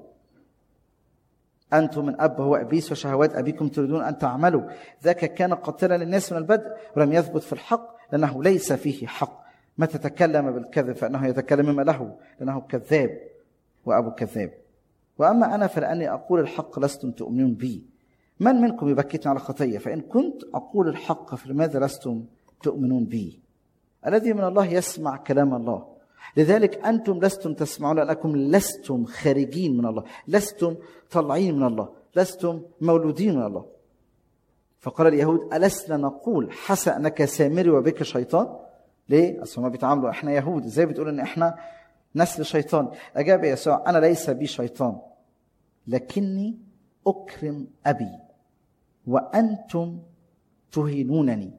أنتم من أب هو إبليس وشهوات أبيكم تريدون أن تعملوا. ذاك كان قاتلا للناس من البدء ولم يثبت في الحق لأنه ليس فيه حق. متى تكلم بالكذب فإنه يتكلم مما له لأنه كذاب وأبو كذاب. وأما أنا فلأني أقول الحق لستم تؤمنون بي. من منكم يبكتني على خطية؟ فإن كنت أقول الحق فلماذا لستم تؤمنون بي؟ الذي من الله يسمع كلام الله. لذلك أنتم لستم تسمعون لأنكم لستم خارجين من الله، لستم طالعين من الله، لستم مولودين من الله. فقال اليهود ألسنا نقول حسى أنك سامري وبك شيطان؟ ليه؟ أصلا ما بيتعاملوا إحنا يهود، إزاي بتقول إن إحنا نسل شيطان؟ أجاب يسوع أنا ليس بي شيطان لكني أكرم أبي وأنتم تهينونني.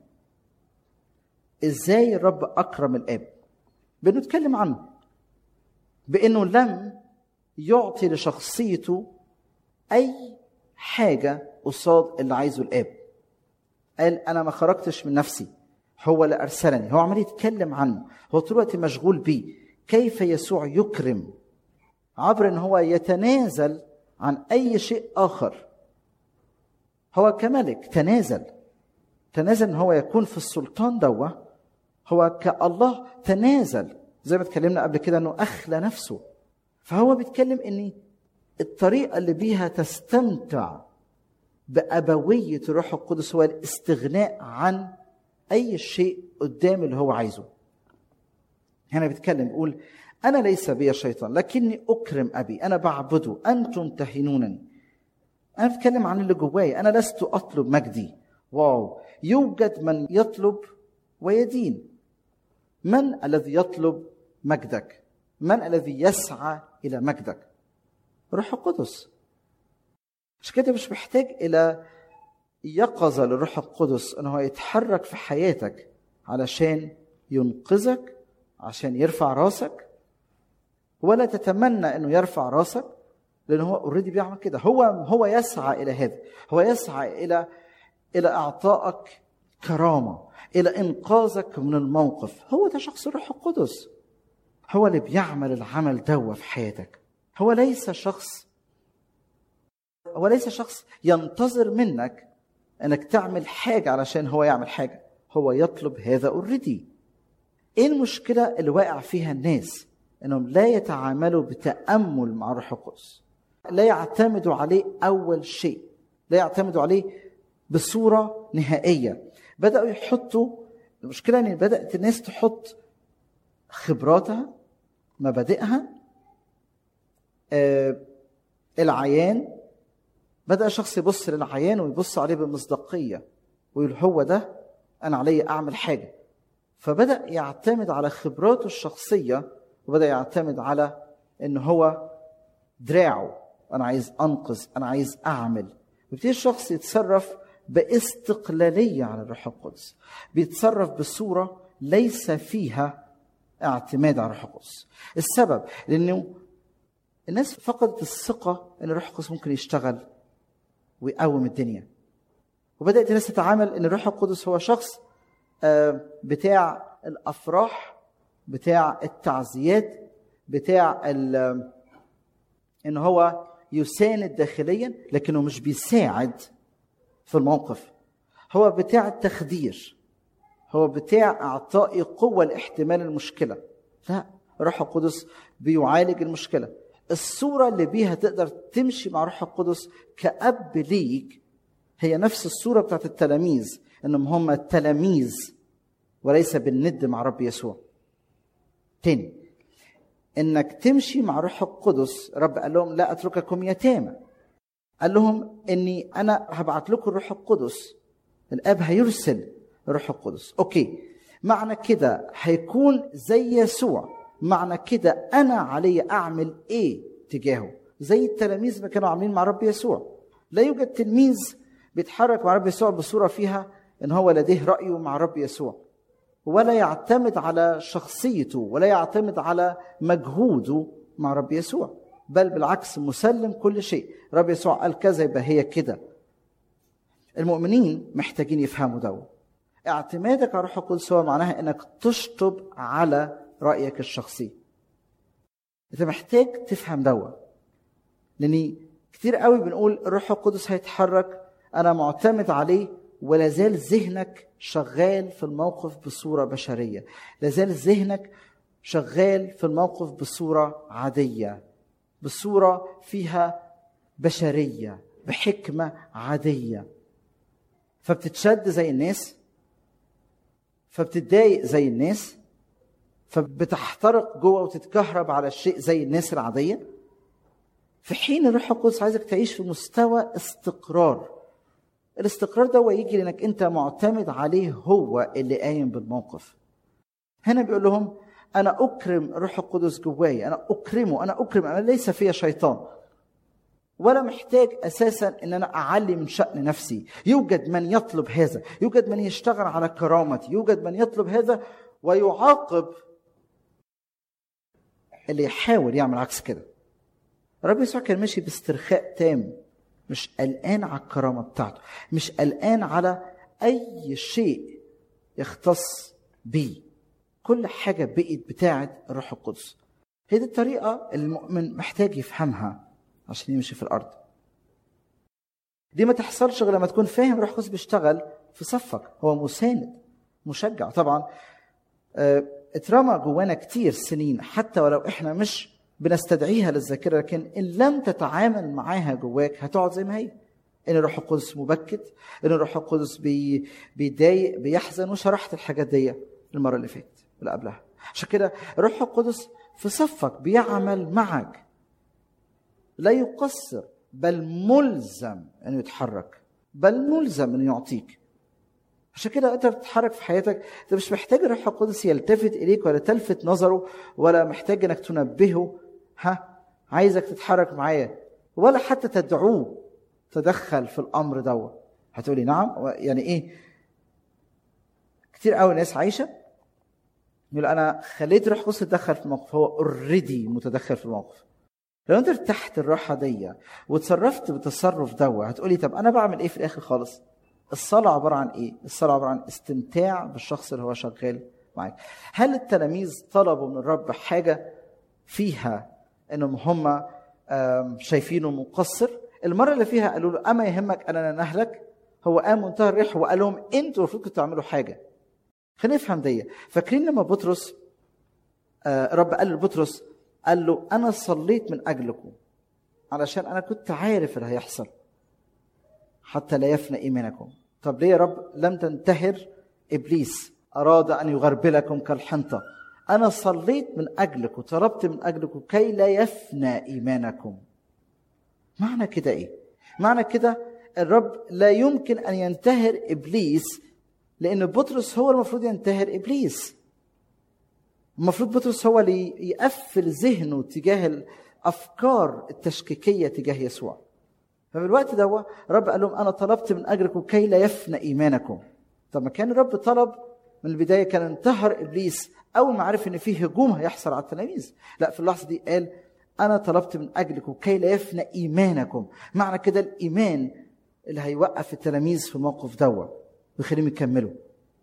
إزاي الرب أكرم الآب؟ بنتكلم عنه بأنه لم يعطي لشخصيته أي حاجة قصاد اللي عايزه الآب. قال أنا ما خرجتش من نفسي، هو اللي أرسلني. هو عمال يتكلم عنه، هو طول الوقت مشغول بيه. كيف يسوع يكرم؟ عبر أن هو يتنازل عن أي شيء آخر. هو كملك تنازل تنازل أن هو يكون في السلطان دوه. هو كالله تنازل زي ما اتكلمنا قبل كده أنه أخلى نفسه. فهو بيتكلم أن الطريقة اللي بيها تستمتع بأبوية الروح القدس هو الاستغناء عن أي شيء قدام اللي هو عايزه. هنا بيتكلم يقول أنا ليس بي شيطان لكني أكرم أبي، أنا بعبده، أنتم تهينونني. أنا بتكلم عن اللي جواي، أنا لست أطلب مجدي. واو، يوجد من يطلب ويدين. من الذي يطلب مجدك؟ من الذي يسعى إلى مجدك؟ روح القدس. مش كده مش محتاج إلى يقظة للروح القدس أنه يتحرك في حياتك علشان ينقذك، عشان يرفع راسك، ولا تتمنى أنه يرفع راسك لأنه هو اوريدي بيعمل كده. هو هو يسعى إلى هذا، هو يسعى إلى إلى إعطائك كرامة، إلى إنقاذك من الموقف. هو ده شخص الروح القدس، هو اللي بيعمل العمل ده في حياتك. هو ليس شخص هو ليس شخص ينتظر منك أنك تعمل حاجة علشان هو يعمل حاجة. هو يطلب هذا اوريدي. إيه المشكلة اللي واقع فيها الناس؟ أنهم لا يتعاملوا بتأمل مع الروح القدس، لا يعتمدوا عليه أول شيء، لا يعتمدوا عليه بصورة نهائية. بدأوا يحطوا، المشكلة أن بدأت الناس تحط خبراتها، مبادئها، آه، العيان. بدأ شخص يبص للعيان ويبص عليه بمصداقية ويقول هو ده أنا علي أعمل حاجة. فبدأ يعتمد على خبراته الشخصية وبدأ يعتمد على إن هو دراعه، أنا عايز أنقذ، أنا عايز أعمل. ويبتدي الشخص يتصرف باستقلالية عن الروح القدس، بيتصرف بصورة ليس فيها اعتماد على الروح القدس. السبب لأنه الناس فقدت الثقة أن الروح القدس ممكن يشتغل ويقوم الدنيا. وبدأت الناس تتعامل أن الروح القدس هو شخص بتاع الأفراح، بتاع التعزيات، بتاع أن هو يساند داخليا لكنه مش بيساعد في الموقف. هو بتاع التخدير، هو بتاع أعطاء قوة لاحتمال المشكلة. لا، الروح القدس بيعالج المشكلة. الصورة اللي بيها تقدر تمشي مع روح القدس كأب ليك هي نفس الصورة بتاعت التلاميذ، انهم هم التلاميذ وليس بالند مع رب يسوع. تاني، انك تمشي مع روح القدس. رب قال لهم لا اترككم يتامى، قال لهم اني انا هبعت لكم الروح القدس. الاب هيرسل الروح القدس. اوكي، معنى كده هيكون زي يسوع. معنى كده أنا علي أعمل إيه تجاهه؟ زي التلاميذ ما كانوا عاملين مع رب يسوع. لا يوجد تلميذ بيتحرك مع رب يسوع بصورة فيها ان هو لديه رأيه مع رب يسوع، ولا يعتمد على شخصيته ولا يعتمد على مجهوده مع رب يسوع، بل بالعكس مسلم كل شيء. رب يسوع قال كذا يبقى هي كده. المؤمنين محتاجين يفهموا ده. اعتمادك على الروح القدس هو معناها انك تشطب على رأيك الشخصي. انت محتاج تفهم ده، لاني كتير قوي بنقول الروح القدس هيتحرك، انا معتمد عليه، ولا زال ذهنك شغال في الموقف بصورة بشرية، لا زال ذهنك شغال في الموقف بصورة عادية، بصورة فيها بشرية، بحكمة عادية. فبتتشد زي الناس، فبتتضايق زي الناس، فبتحترق جوه وتتكهرب على الشيء زي الناس العادية، في حين الروح القدس عايزك تعيش في مستوى استقرار. الاستقرار ده هو يجي لانك انت معتمد عليه، هو اللي قايم بالموقف. هنا بيقول لهم انا اكرم الروح القدس جواي، انا اكرمه، انا اكرم، انا ليس فيا شيطان، ولا محتاج اساسا ان انا اعلي من شأن نفسي. يوجد من يطلب هذا، يوجد من يشتغل على كرامتي، يوجد من يطلب هذا ويعاقب اللي يحاول يعمل عكس كده. الرب يسوع كان ماشي باسترخاء تام، مش قلقان على الكرامة بتاعته، مش قلقان على أي شيء يختص بيه. كل حاجة بقت بتاعة الروح القدس. هي دي الطريقة المؤمن محتاج يفهمها عشان يمشي في الأرض. دي ما تحصلش غير لما تكون فاهم الروح القدس بيشتغل في صفك، هو مساند مشجع. طبعا اه اترمى جوانا كتير سنين، حتى ولو احنا مش بنستدعيها للذاكرة، لكن إن لم تتعامل معاها جواك هتقعد زي ما هي. إن الروح القدس مبكت، إن الروح القدس بي بيضايق، بيحزن، وشرحت الحاجات دي المرة اللي فاتت اللي قبلها. عشان كده الروح القدس في صفك بيعمل معك، لا يقصر، بل ملزم أنه يتحرك، بل ملزم أنه يعطيك. عشان كده أنت بتتحرك في حياتك، أنت مش محتاج الروح القدس يلتفت إليك ولا تلفت نظره، ولا محتاج أنك تنبهه ها عايزك تتحرك معايا، ولا حتى تدعوه تدخل في الأمر دوت. هتقولي نعم، يعني إيه؟ كتير قوي ناس عايشة يقول أنا خليت الروح القدس يتدخل في الموقف، هو اوريدي متدخل في الموقف. لو أنت ارتحت الراحة دي وتصرفت بالتصرف دوت، هتقولي طب أنا بعمل إيه في الآخر خالص؟ الصلاة عبارة عن إيه؟ الصلاة عبارة عن استمتاع بالشخص اللي هو شغال معاك. هل التلاميذ طلبوا من الرب حاجة فيها إنهم هم شايفينه مقصر؟ المرة اللي فيها قالوا له أما يهمك أننا نهلك، هو قام منتهى الريح وقال لهم أنتوا المفروض تعملوا حاجة. خلينا نفهم دي. فاكرين لما بطرس الرب قال لبطرس، قال له أنا صليت من أجلكم علشان أنا كنت عارف اللي هيحصل حتى لا يفنى إيمانكم. طب ليه يا رب لم تنتهر إبليس؟ أراد أن يغربلكم كالحنطة. أنا صليت من أجلك وطلبت من أجلكم كي لا يفنى إيمانكم. معنى كده إيه؟ معنى كده الرب لا يمكن أن ينتهر إبليس، لأن بطرس هو المفروض ينتهر إبليس. المفروض بطرس هو اللي يقفل ذهنه تجاه الأفكار التشكيكية تجاه يسوع. فبالوقت ده الرب قال لهم أنا طلبت من أجلكم كي لا يفنى إيمانكم. طب ما كان الرب طلب من البداية كان انتهر إبليس أول ما عرف إن فيه هجوم هيحصل على التلاميذ. لا، في اللحظة دي قال أنا طلبت من أجلكم كي لا يفنى إيمانكم. معنى كده الإيمان اللي هيوقف التلاميذ في الموقف دوا ويخليهم يكملوا،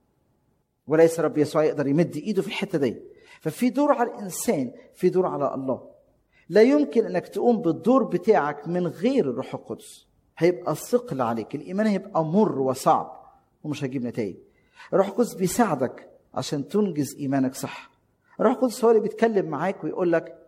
وليس رب يسوع يقدر يمد إيده في الحتة دي. ففي دور على الإنسان، في دور على الله. لا يمكن أنك تقوم بالدور بتاعك من غير الروح القدس، هيبقى ثقل عليك، الإيمان هيبقى مر وصعب ومش هيجيب نتائج. الروح القدس بيساعدك عشان تنجز إيمانك صح. الروح القدس هو اللي بيتكلم معاك ويقول لك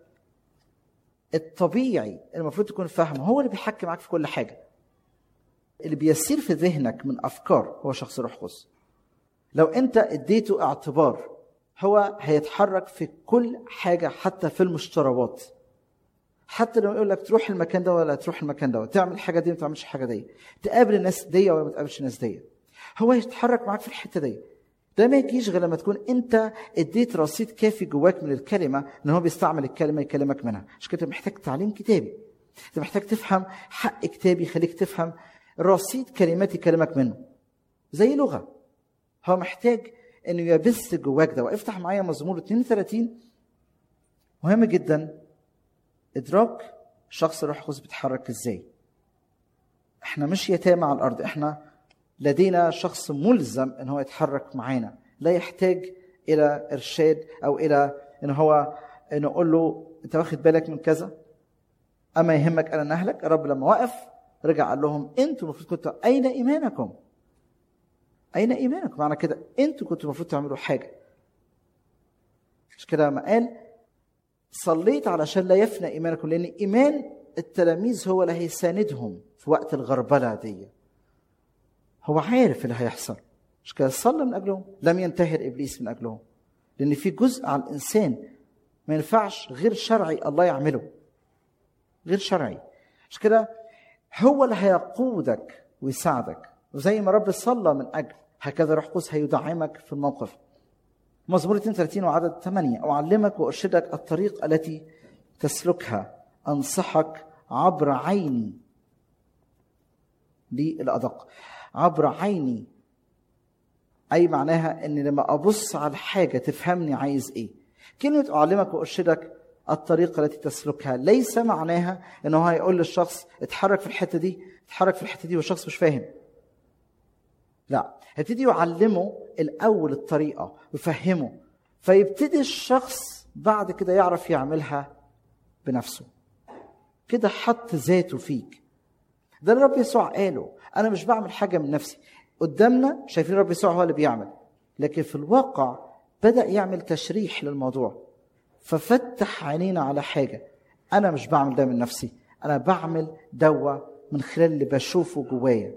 الطبيعي المفروض تكون فاهمه، هو اللي بيحكي معاك في كل حاجة. اللي بيسير في ذهنك من أفكار هو شخص الروح القدس. لو أنت اديته اعتبار هو هيتحرك في كل حاجة، حتى في المشتريات. حتى لو يقول لك تروح المكان ده ولا تروح المكان ده، تعمل حاجة دي وما تعملش حاجة دي، تقابل الناس دي ولا ما تقابلش الناس دي، هو يتحرك معاك في الحتة دي. ده ما يجيش غير لما تكون انت اديت رصيد كافي جواك من الكلمة ان هو بيستعمل الكلمة يكلمك منها. عشان كده محتاج تعليم كتابي، انت محتاج تفهم حق كتابي يخليك تفهم رصيد كلمات يكلمك منه، زي لغة. هو محتاج انه يبث جواك ده. وافتح معايا مزمور اثنين وثلاثين، مهم جدا ادراك شخص الروح القدس بيتحرك ازاي. احنا مش يتامى على الارض، احنا لدينا شخص ملزم ان هو يتحرك معانا، لا يحتاج الى ارشاد او الى ان هو ان اقول له انت واخد بالك من كذا، اما يهمك انا نهلك. الرب لما وقف رجع قال لهم انتوا المفروض كنتوا اين ايمانكم؟ اين ايمانكم؟ معنى كده انتوا كنتوا المفروض تعملوا حاجه. مش كده ما قال صليت علشان لا يفنى ايمانكم، لان ايمان التلاميذ هو اللي هيساندهم في وقت الغربله دي. هو عارف اللي هيحصل، مش كده صلى من اجلهم، لم ينتهر ابليس من اجلهم، لان في جزء على الانسان ما ينفعش غير شرعي الله يعمله، غير شرعي. مش كده هو اللي هيقودك ويساعدك، وزي ما رب صلى من اجل هكذا روح القدس هيدعمك في الموقف. مزمور اثنين وثلاثين وعدد ثمانية، اعلمك وارشدك الطريق التي تسلكها، انصحك عبر عيني. دي الادق، عبر عيني، اي معناها ان لما ابص على حاجه تفهمني عايز ايه. كلمه اعلمك وارشدك الطريقه التي تسلكها ليس معناها انه هيقول للشخص اتحرك في الحته دي، اتحرك في الحته دي، والشخص مش فاهم. لا، هيبتدي يعلمه الاول الطريقه ويفهمه، فيبتدي الشخص بعد كده يعرف يعملها بنفسه. كده حط ذاته فيك. ده اللي رب يسوع قاله، انا مش بعمل حاجه من نفسي. قدامنا شايفين رب يسوع هو اللي بيعمل، لكن في الواقع بدأ يعمل تشريح للموضوع، ففتح عينينا على حاجه. انا مش بعمل ده من نفسي، انا بعمل دوا من خلال اللي بشوفه جوايا.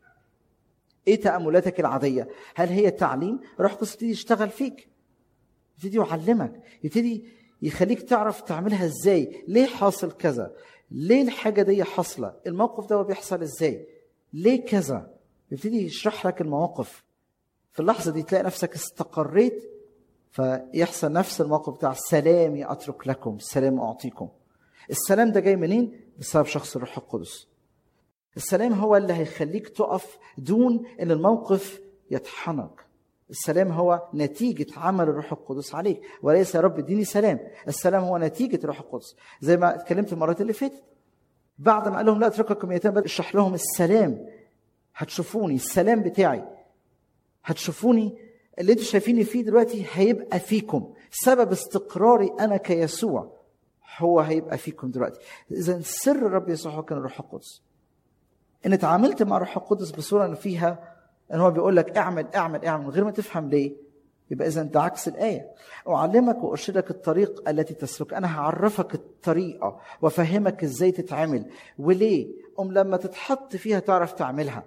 ايه تأملاتك العاديه؟ هل هي تعليم؟ روح القدس يبتدي يشتغل فيك، يبتدي يعلمك، يبتدي يخليك تعرف تعملها ازاي. ليه حاصل كذا؟ ليه الحاجه دي حاصله؟ الموقف ده بيحصل ازاي؟ ليه كذا؟ يبتدي يشرح لك المواقف. في اللحظه دي تلاقي نفسك استقريت، فيحصل نفس الموقف بتاع سلامي اترك لكم، السلام اعطيكم. السلام ده جاي منين؟ بسبب شخص الروح القدس. السلام هو اللي هيخليك تقف دون ان الموقف يطحنك. السلام هو نتيجة عمل الروح القدس عليك، وليس يا رب اديني سلام. السلام هو نتيجة الروح القدس، زي ما اتكلمت المرات اللي فاتت. بعد ما قال لهم لا اترككم يتامى، بل اشرح لهم السلام. هتشوفوني السلام بتاعي، هتشوفوني اللي انتوا شايفيني فيه دلوقتي هيبقى فيكم. سبب استقراري انا كيسوع هو هيبقى فيكم دلوقتي. اذا سر الرب يسوع هو كان الروح القدس. ان اتعاملت مع الروح القدس بصوره ان فيها ان هو بيقول لك اعمل اعمل اعمل من غير ما تفهم ليه، يبقى اذا ده عكس الايه. اعلمك وارشدك الطريق التي تسلك، انا هعرفك الطريقه وافهمك ازاي تتعمل وليه، ام لما تتحط فيها تعرف تعملها.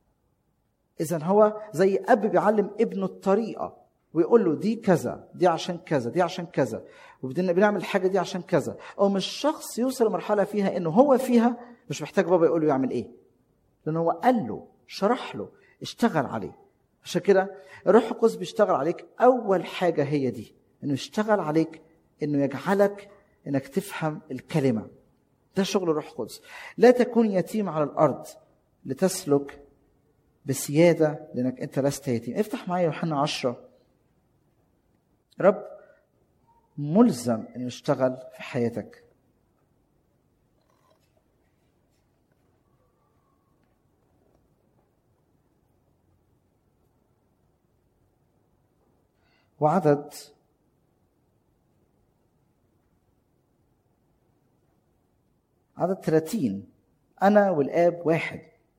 اذا هو زي اب بيعلم ابنه الطريقه ويقول له دي كذا، دي عشان كذا، دي عشان كذا، وبدنا بنعمل الحاجه دي عشان كذا. او مش شخص يوصل لمرحله فيها انه هو فيها مش محتاج بابا يقول له يعمل ايه، لانه هو قال له، شرح له، اشتغل عليه. عشان كده الروح القدس بيشتغل عليك. اول حاجه هي دي، انه يشتغل عليك، انه يجعلك انك تفهم الكلمه. ده شغل الروح القدس. لا تكون يتيم على الارض لتسلك بسياده، لانك انت لست يتيم. افتح معايا يوحنا عشرة. رب ملزم ان يشتغل في حياتك. وعدد عدد ثلاثين، أنا والآب واحد.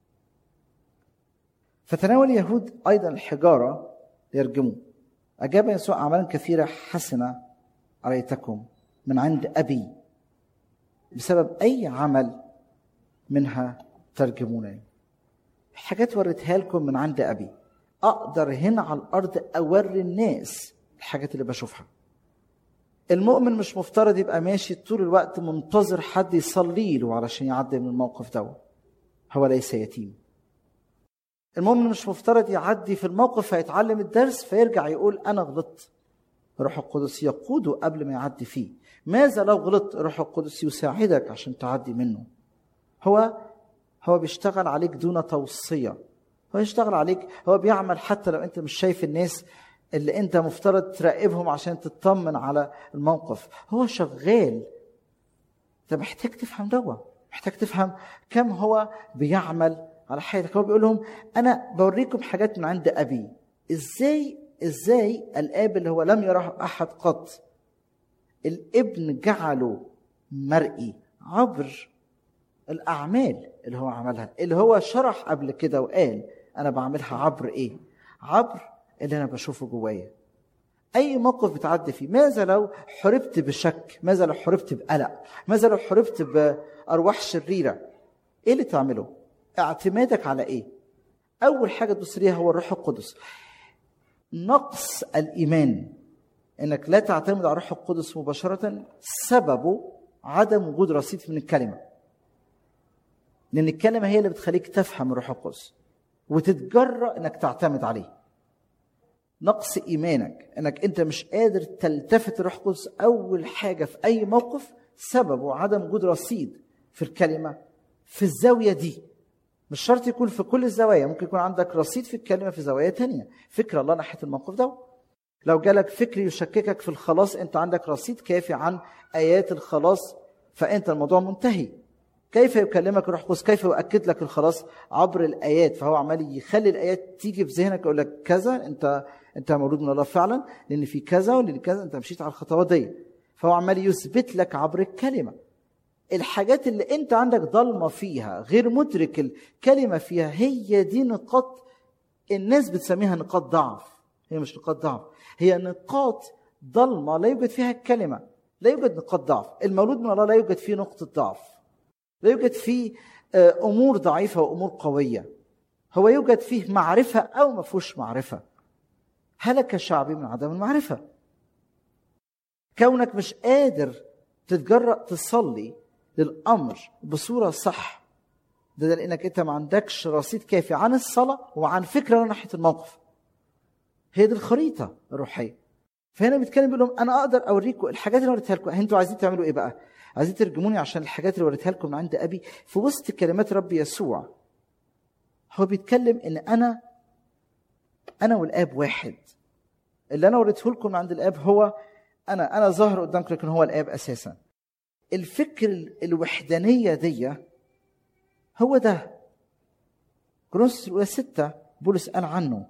فتناول اليهود أيضا الحجارة ليرجموا. أجاب يسوع أعمالا كثيرة حسنة أريتكم من عند أبي، بسبب أي عمل منها ترجمونني. حاجات وريتها لكم من عند أبي. أقدر هنا على الأرض أوري الناس الحاجات اللي بشوفها. المؤمن مش مفترض يبقى ماشي طول الوقت منتظر حد يصلي له علشان يعدي من الموقف ده. هو ليس يتيم. المؤمن مش مفترض يعدي في الموقف فيتعلم الدرس فيرجع يقول أنا غلطت. روح القدس يقوده قبل ما يعدي فيه. ماذا لو غلطت؟ روح القدس يساعدك عشان تعدي منه. هو هو بيشتغل عليك دون توصية. هو يشتغل عليك، هو بيعمل حتى لو انت مش شايف الناس اللي انت مفترض تراقبهم عشان تطمن على الموقف. هو شغال. انت محتاج تفهم دوت، محتاج تفهم كم هو بيعمل على حياتك. هو بيقول لهم انا بوريكم حاجات من عند ابي. ازاي ازاي الاب اللي هو لم يره احد قط، الابن جعله مرئي عبر الاعمال اللي هو عملها، اللي هو شرح قبل كده وقال انا بعملها عبر ايه؟ عبر اللي انا بشوفه جوايا. اي موقف بتعدي فيه، ماذا لو حربت بشك، ماذا لو حربت بقلق، ماذا لو حربت بارواح شريره، ايه اللي تعمله؟ اعتمادك على ايه؟ اول حاجه تبص ليها هو الروح القدس. نقص الايمان انك لا تعتمد على الروح القدس مباشره سببه عدم وجود رصيد من الكلمه، لان الكلمه هي اللي بتخليك تفهم الروح القدس وتتجرأ انك تعتمد عليه. نقص ايمانك انك انت مش قادر تلتفت الروح القدس اول حاجه في اي موقف سببه عدم وجود رصيد في الكلمه في الزاويه دي. مش شرط يكون في كل الزوايا، ممكن يكون عندك رصيد في الكلمه في زوايا تانية. فكر الله ناحيه الموقف ده. لو جالك فكر يشككك في الخلاص، انت عندك رصيد كافي عن ايات الخلاص، فانت الموضوع منتهي. كيف يكلمك الروح القدس؟ كيف يؤكد لك الخلاص؟ عبر الايات. فهو عمال يخلي الايات تيجي في ذهنك، يقول لك كذا، انت انت مولود من الله فعلا، لان في كذا ولان كذا انت مشيت على الخطوات دي. فهو عمال يثبت لك عبر الكلمه الحاجات اللي انت عندك ضلمه فيها، غير مدرك الكلمه فيها. هي دي نقاط الناس بتسميها نقاط ضعف. هي مش نقاط ضعف، هي نقاط ضلمه لا يوجد فيها الكلمه. لا يوجد نقاط ضعف. المولود من الله لا يوجد فيه نقطه ضعف، لا يوجد فيه امور ضعيفه وامور قويه. هو يوجد فيه معرفه او ما فيهوش معرفه. هلك شعبي من عدم المعرفه. كونك مش قادر تتجرأ تصلي للامر بصوره صح، ده, ده لانك انت ما عندكش رصيد كافي عن الصلاه وعن فكره ناحيه الموقف. هي دي الخريطه الروحيه. فهنا بيتكلم بيقول لهم انا اقدر اوريكم الحاجات اللي وريتها لكم. انتوا عايزين تعملوا ايه بقى؟ عايزين ترجموني عشان الحاجات اللي وريتها لكم من عند ابي. في وسط كلمات رب يسوع هو بيتكلم ان انا انا والاب واحد. اللي انا وريته لكم من عند الاب هو انا انا ظاهر قدامكم، لكن هو الاب اساسا. الفكر الوحدانيه دي هو ده كورنثوس الاولى ستة بولس قال عنه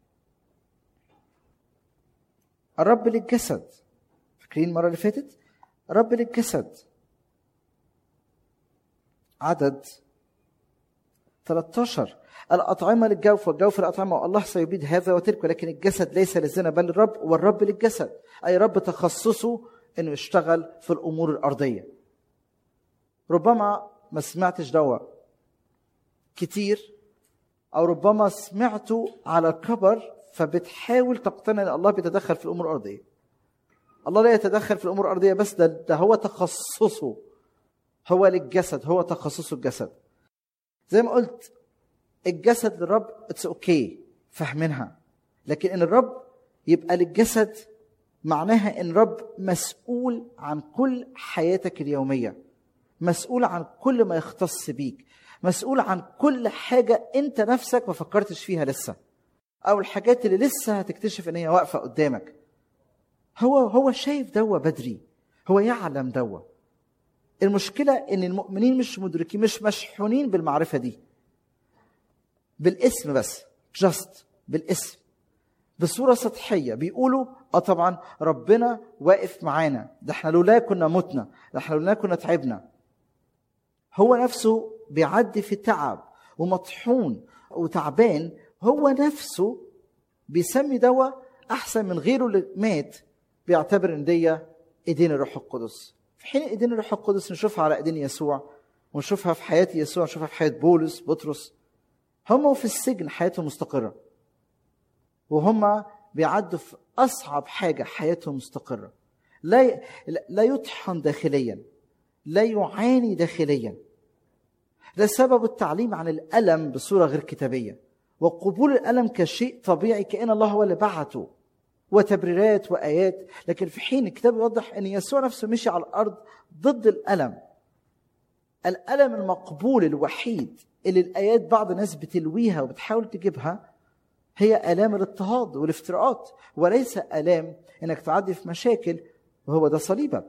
الرب للجسد. فاكرين المره اللي فاتت؟ الرب للجسد. عدد ثلاثة عشر الأطعمة للجوف والجوف للأطعمة، والله سيبيد هذا وتلك، ولكن الجسد ليس للزنا بل للرب، والرب للجسد. أي رب تخصصه إنه يشتغل في الأمور الأرضية. ربما ما سمعتش دوا كتير، أو ربما سمعته على الكبر فبتحاول تقتنع أن الله بيتدخل في الأمور الأرضية. الله لا يتدخل في الأمور الأرضية بس، ده, ده هو تخصصه، هو للجسد، هو تخصصه الجسد. زي ما قلت الجسد للرب اتس اوكي فاهمينها، لكن ان الرب يبقى للجسد معناها ان الرب مسؤول عن كل حياتك اليومية، مسؤول عن كل ما يختص بيك، مسؤول عن كل حاجة انت نفسك ما فكرتش فيها لسه، او الحاجات اللي لسه هتكتشف ان هي واقفة قدامك. هو هو شايف دوا بدري، هو يعلم دوا. المشكلة ان المؤمنين مش مدركين، مش مشحونين بالمعرفة دي، بالاسم بس، جاست بالاسم، بصورة سطحية. بيقولوا اه طبعا ربنا واقف معانا، ده احنا لولا كنا متنا، ده احنا لولا كنا تعبنا. هو نفسه بيعدي في تعب ومطحون وتعبان، هو نفسه بيسمي دوا احسن من غيره اللي مات، بيعتبر ان دي ايدين الروح القدس. في حين ايدين الروح القدس نشوفها على ايدين يسوع، ونشوفها في حياة يسوع، نشوفها في حياة بولس بطرس. هم في السجن حياتهم مستقرة، وهم بيعدوا في أصعب حاجة حياتهم مستقرة. لا ي... لا يطحن داخليا، لا يعاني داخليا. ده سبب التعليم عن الألم بصورة غير كتابية، وقبول الألم كشيء طبيعي كأن الله هو اللي بعته، وتبريرات وآيات. لكن في حين الكتاب يوضح أن يسوع نفسه مشي على الأرض ضد الألم. الألم المقبول الوحيد اللي الآيات بعض الناس بتلويها وبتحاول تجيبها هي آلام الاضطهاد والافتراءات، وليس آلام إنك تعدي في مشاكل وهو ده صليبك.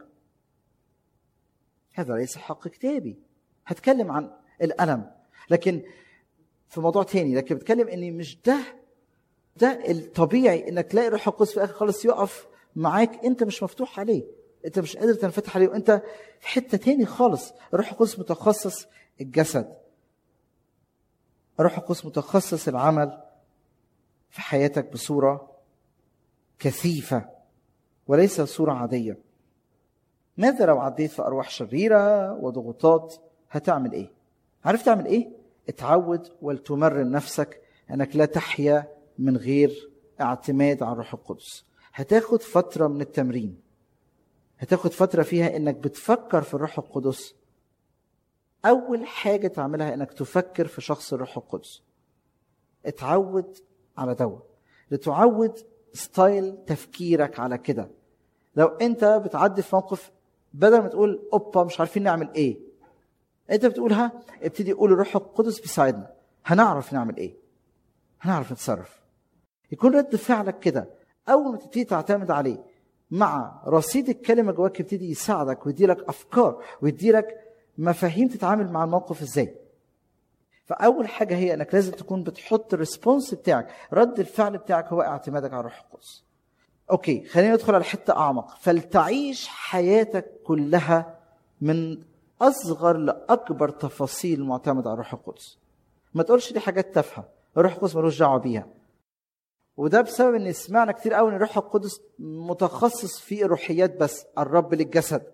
هذا ليس حق كتابي. هتكلم عن الألم لكن في موضوع تاني، لكن بتكلم إني مش ده ده الطبيعي إنك تلاقي روح القدس في الآخر خالص يقف معاك، أنت مش مفتوح عليه، أنت مش قادر تنفتح عليه، وأنت في حتة تاني خالص. الروح القدس متخصص الجسد، الروح القدس متخصص العمل في حياتك بصورة كثيفة وليس صورة عادية. ماذا لو عديت في أرواح شريرة وضغوطات؟ هتعمل إيه؟ عارف تعمل إيه؟ اتعود ولتمرن نفسك أنك لا تحيا من غير اعتماد على الروح القدس. هتاخد فترة من التمرين، هتاخد فترة فيها أنك بتفكر في الروح القدس. أول حاجة تعملها أنك تفكر في شخص الروح القدس. اتعود على دوا، لتعود ستايل تفكيرك على كده. لو أنت بتعدي في موقف، بدل ما تقول أوبا مش عارفين نعمل إيه، أنت بتقولها ابتدي قول الروح القدس بيساعدنا، هنعرف نعمل إيه، هنعرف نتصرف. يكون رد فعلك كده. أول ما تبتدي تعتمد عليه مع رصيد الكلمة جواك يبتدي يساعدك ويديلك أفكار ويديلك مفاهيم تتعامل مع الموقف إزاي. فأول حاجة هي أنك لازم تكون بتحط الريسبونس بتاعك، رد الفعل بتاعك هو اعتمادك على الروح القدس. أوكي، خلينا ندخل على حتة أعمق. فلتعيش حياتك كلها من أصغر لأكبر تفاصيل معتمد على الروح القدس. ما تقولش دي حاجات تافهة، الروح القدس ملوش دعوة بيها. وده بسبب ان سمعنا كتير قوي ان الروح القدس متخصص في الروحيات بس، الرب للجسد.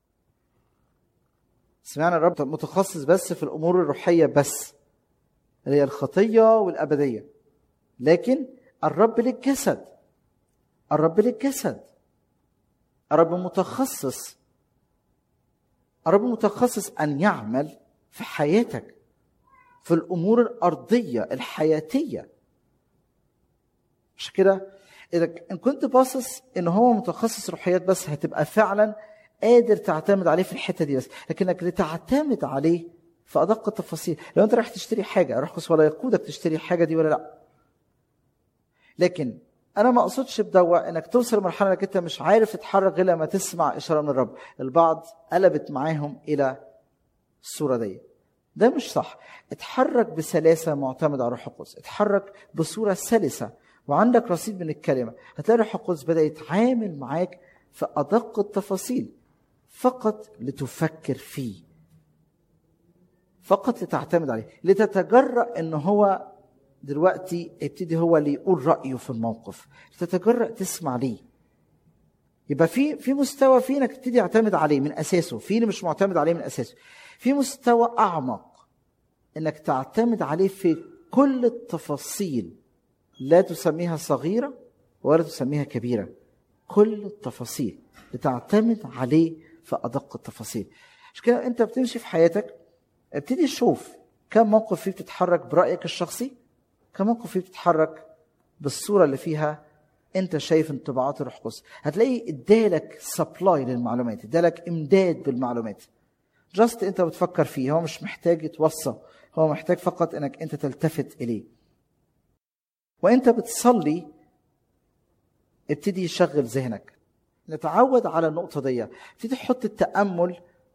سمعنا الرب متخصص بس في الامور الروحيه بس، اللي هي الخطيه والابديه. لكن الرب للجسد، الرب للجسد، الرب متخصص، الرب متخصص ان يعمل في حياتك في الامور الارضيه الحياتيه. مش كده؟ إذا إن كنت باصص إن هو متخصص روحيات بس، هتبقى فعلا قادر تعتمد عليه في الحتة دي بس. لكنك لتعتمد عليه في أدق التفاصيل. لو أنت رايح تشتري حاجة، الروح القدس ولا يقودك تشتري حاجة دي ولا لا. لكن أنا ما أقصدش بدوا إنك توصل لمرحلة إنك أنت مش عارف تتحرك غير لما تسمع إشارة من الرب. البعض قلبت معاهم إلى الصورة دي. ده مش صح. اتحرك بسلاسة معتمد على الروح القدس. اتحرك بصورة سلسة وعندك رصيد من الكلمة. هتلاقي الروح القدس بدأ يتعامل معاك في أدق التفاصيل، فقط لتفكر فيه، فقط لتعتمد عليه، لتتجرأ إنه هو دلوقتي ابتدي هو اللي يقول رأيه في الموقف، لتتجرأ تسمع ليه. يبقى في في مستوى فيه انك تبتدي تعتمد عليه من أساسه، في اللي مش معتمد عليه من أساسه. في مستوى أعمق انك تعتمد عليه في كل التفاصيل، لا تسميها صغيرة ولا تسميها كبيرة، كل التفاصيل لتعتمد عليه في أدق التفاصيل. عشان كده أنت بتمشي في حياتك، ابتدي تشوف كم موقف فيه بتتحرك برأيك الشخصي، كم موقف فيه بتتحرك بالصورة اللي فيها أنت شايف انطباعات الروح القدس. هتلاقي ادالك سبلاي للمعلومات، ادالك إمداد بالمعلومات. جاست أنت بتفكر فيه، هو مش محتاج يتوصى، هو محتاج فقط أنك أنت تلتفت إليه. وانت بتصلي ابتدي يشغل ذهنك. نتعود على النقطة دي، ابتدي تحط التأمل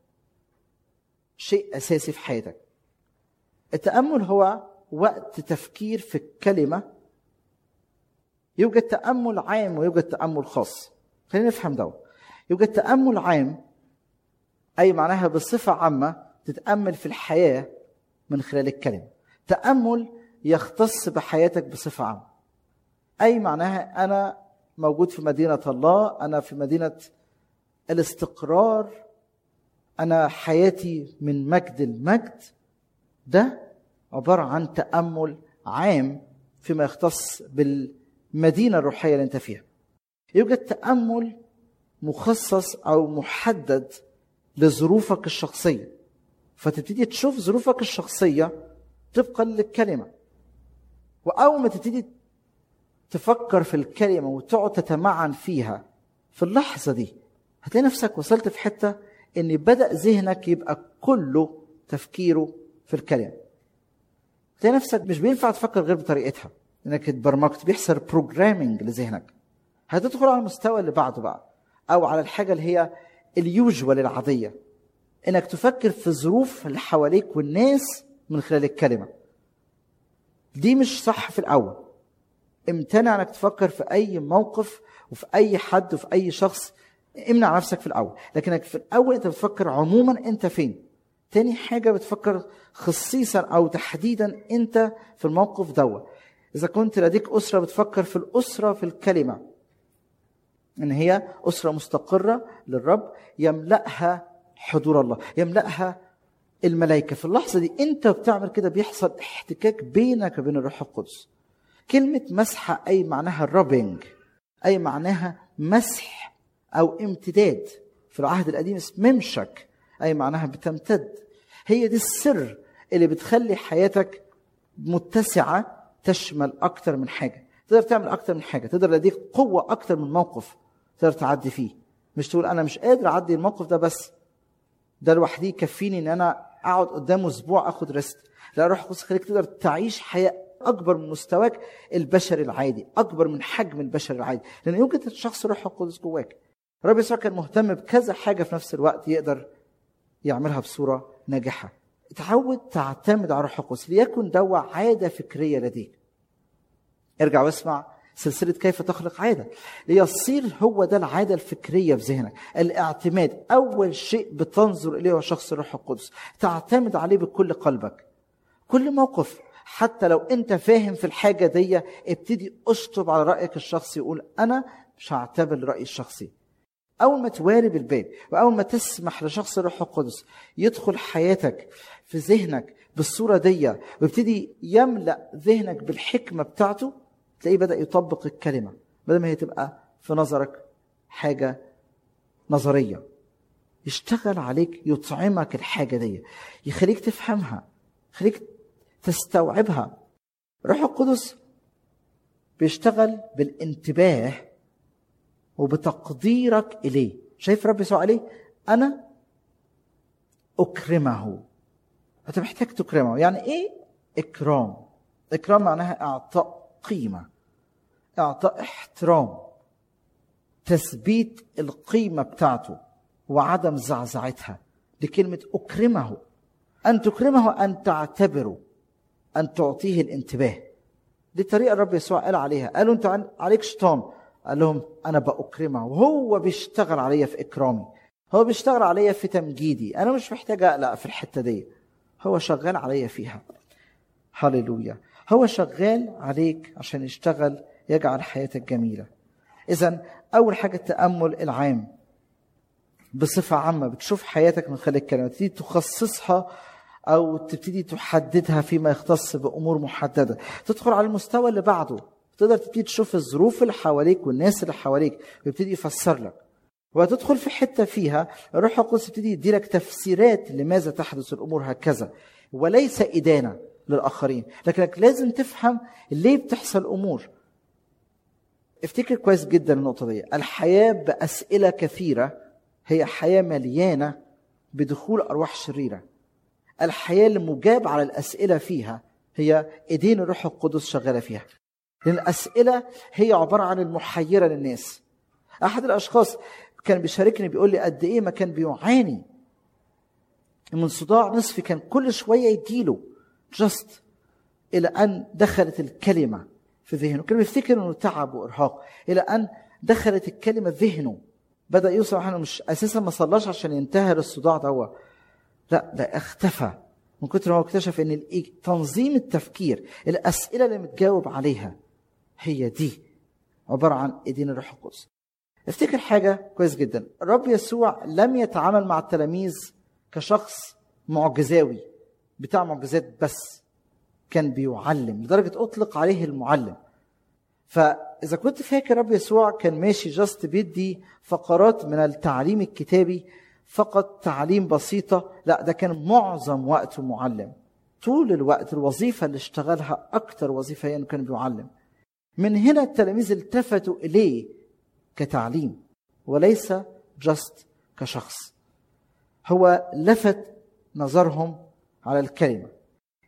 شيء أساسي في حياتك. التأمل هو وقت تفكير في الكلمة. يوجد تأمل عام ويوجد تأمل خاص. خلينا نفهم ده. يوجد تأمل عام أي معناها بصفة عامة تتأمل في الحياة من خلال الكلمة. تأمل يختص بحياتك بصفة عامة، أي معناها أنا موجود في مدينة الله، أنا في مدينة الاستقرار، أنا حياتي من مجد المجد. ده عبارة عن تأمل عام فيما يختص بالمدينة الروحية اللي أنت فيها. يوجد تأمل مخصص أو محدد لظروفك الشخصية، فتبتدي تشوف ظروفك الشخصية طبقا للكلمة. وأول ما تبتدي تفكر في الكلمة وتقعد تتمعن فيها في اللحظة دي، هتلاقي نفسك وصلت في حتة إن بدأ ذهنك يبقى كله تفكيره في الكلمة. تلاقي نفسك مش بينفع تفكر غير بطريقتها، انك اتبرمجت، بيحصل بروجرامينج لذهنك. هتدخل على المستوى اللي بعده بقى، او على الحاجه اللي هي اليوجوال العاديه، انك تفكر في ظروف اللي حواليك والناس من خلال الكلمه. دي مش صح في الاول. امتنع انك تفكر في اي موقف وفي اي حد وفي اي شخص، امنع نفسك في الاول. لكنك في الاول انت بتفكر عموما انت فين. تاني حاجه بتفكر خصيصا او تحديدا انت في الموقف دوت. اذا كنت لديك اسره بتفكر في الاسره في الكلمه، ان هي اسره مستقره للرب يملأها حضور الله، يملأها الملائكه. في اللحظه دي انت بتعمل كده بيحصل احتكاك بينك وبين الروح القدس. كلمه مسحه اي معناها الرابنج، اي معناها مسح او امتداد. في العهد القديم اسم ممشك، اي معناها بتمتد. هي دي السر اللي بتخلي حياتك متسعه، تشمل اكتر من حاجه، تقدر تعمل اكتر من حاجه، تقدر لديك قوه اكتر من موقف تقدر تعدي فيه. مش تقول انا مش قادر اعدي الموقف ده، بس ده لوحدي يكفيني ان انا اقعد قدامه اسبوع اخد ريست. لا، روح القدس خليك تقدر تعيش حياه اكبر من مستواك البشري العادي، اكبر من حجم البشر العادي، لان يوجد شخص روح القدس جواك. الرب يسوع كان مهتم بكذا حاجه في نفس الوقت يقدر يعملها بصوره ناجحه. اتعود تعتمد على روح القدس ليكن دوا عاده فكريه لديك. ارجع واسمع سلسله كيف تخلق عاده، ليصير هو ده العاده الفكريه في ذهنك. الاعتماد اول شيء بتنظر اليه هو شخص الروح القدس، تعتمد عليه بكل قلبك. كل موقف حتى لو انت فاهم في الحاجه دي، ابتدي اشطب على رايك الشخصي، يقول انا مش هعتبر رايي الشخصي. اول ما توارب الباب واول ما تسمح لشخص الروح القدس يدخل حياتك في ذهنك بالصوره دي، ويبتدي يملا ذهنك بالحكمه بتاعته، تلاقيه بدا يطبق الكلمه بدل ما هي تبقى في نظرك حاجه نظريه. يشتغل عليك، يطعمك الحاجه دي، يخليك تفهمها، يخليك تستوعبها. روح القدس بيشتغل بالانتباه وبتقديرك إليه. شايف رب يسوع عليه أنا أكرمه. أنت محتاج تكرمه. يعني إيه إكرام؟ إكرام معناها إعطاء قيمة، إعطاء احترام، تثبيت القيمة بتاعته وعدم زعزعتها. دي كلمة أكرمه. أن تكرمه أن تعتبره، أن تعطيه الانتباه. دي الطريقة الرب يسوع قال عليها. قالوا أنت عليك شيطان، قال لهم أنا بأكرمه، وهو بيشتغل عليا في إكرامي، هو بيشتغل عليا في تمجيدي. أنا مش محتاج أقلق في الحتة دي، هو شغال عليا فيها. هاليلويا. هو شغال عليك عشان يشتغل يجعل حياتك جميلة. إذن أول حاجة التأمل العام بصفة عامة، بتشوف حياتك من خلال الكلمة، تبتدي تخصصها أو تبتدي تحددها فيما يختص بأمور محددة. تدخل على المستوى اللي بعده، تقدر تبتدي تشوف الظروف اللي حواليك والناس اللي حواليك، ويبتدي يفسر لك. وتدخل في حتة فيها الروح القدس يبتدي يدي لك تفسيرات لماذا تحدث الأمور هكذا، وليس إدانة للآخرين، لكنك لازم تفهم ليه بتحصل أمور. افتكر كويس جدا النقطة دي. الحياة بأسئلة كثيرة هي حياة مليانة بدخول أرواح شريرة. الحياة اللي مجاب على الأسئلة فيها هي إيدين الروح القدس شغالة فيها، لأن الأسئلة هي عبارة عن المحيرة للناس. أحد الأشخاص كان بيشاركني بيقول لي قد إيه ما كان بيعاني من صداع نصفي، كان كل شوية يجيله جست إلى أن دخلت الكلمة في ذهنه. كان بيفتكر أنه تعب وإرهاق، إلى أن دخلت الكلمة في ذهنه. بدأ يوصل أنه مش أساسا ما صلاش عشان ينتهر الصداع ده، لا، ده اختفى من كتر ما هو اكتشف ان تنظيم التفكير، الاسئله اللي متجاوب عليها هي دي عباره عن ايدين الروح القدس. افتكر حاجه كويس جدا. الرب يسوع لم يتعامل مع التلاميذ كشخص معجزاوي بتاع معجزات بس، كان بيعلم، لدرجه اطلق عليه المعلم. فاذا كنت فاكر الرب يسوع كان ماشي جاست بيدي فقرات من التعليم الكتابي، فقط تعليم بسيطة، لا، ده كان معظم وقته معلم. طول الوقت الوظيفة اللي اشتغلها أكتر وظيفة هي أنه كان بيعلم. من هنا التلاميذ التفتوا إليه كتعليم وليس جست كشخص. هو لفت نظرهم على الكلمة.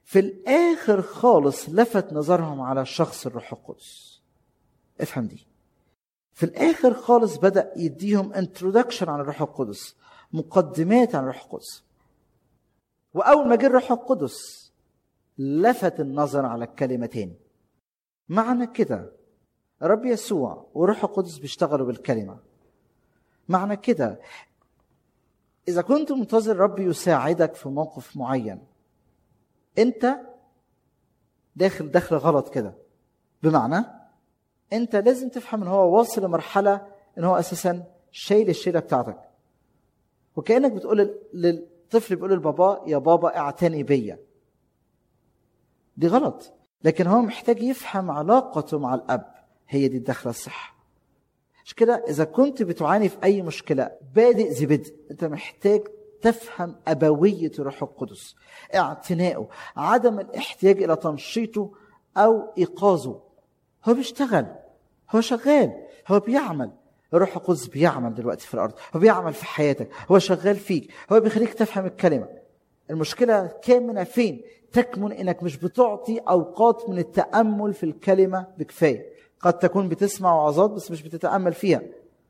في الاخر خالص لفت نظرهم على شخص الروح القدس. افهم دي. في الاخر خالص بدأ يديهم انترودكشن عن الروح القدس، مقدمات عن الروح القدس. واول ما جه الروح القدس لفت النظر على الكلمتين. معنى كده الرب يسوع والروح القدس بيشتغلوا بالكلمة. معنى كده إذا كنت منتظر الرب يساعدك في موقف معين، أنت داخل داخل غلط كده. بمعنى أنت لازم تفهم إن هو واصل لمرحلة إن هو أساساً شايل الشيلة بتاعتك، وكأنك بتقول للطفل بيقول للبابا يا بابا اعتني بيا. دي غلط. لكن هو محتاج يفهم علاقته مع الأب، هي دي الدخلة الصح. مش كده؟ إذا كنت بتعاني في أي مشكلة بادئ ذي بدء، أنت محتاج تفهم أبوية الروح القدس، اعتنائه، عدم الاحتياج إلى تنشيطه أو إيقاظه. هو بيشتغل، هو شغال، هو بيعمل. الروح القدس بيعمل دلوقتي في الأرض، هو بيعمل في حياتك، هو شغال فيك، هو بيخليك تفهم الكلمة. المشكلة كامنة فين؟ تكمن إنك مش بتعطي أوقات من التأمل في الكلمة بكفاية. قد تكون بتسمع وعظات بس مش بتتأمل فيها.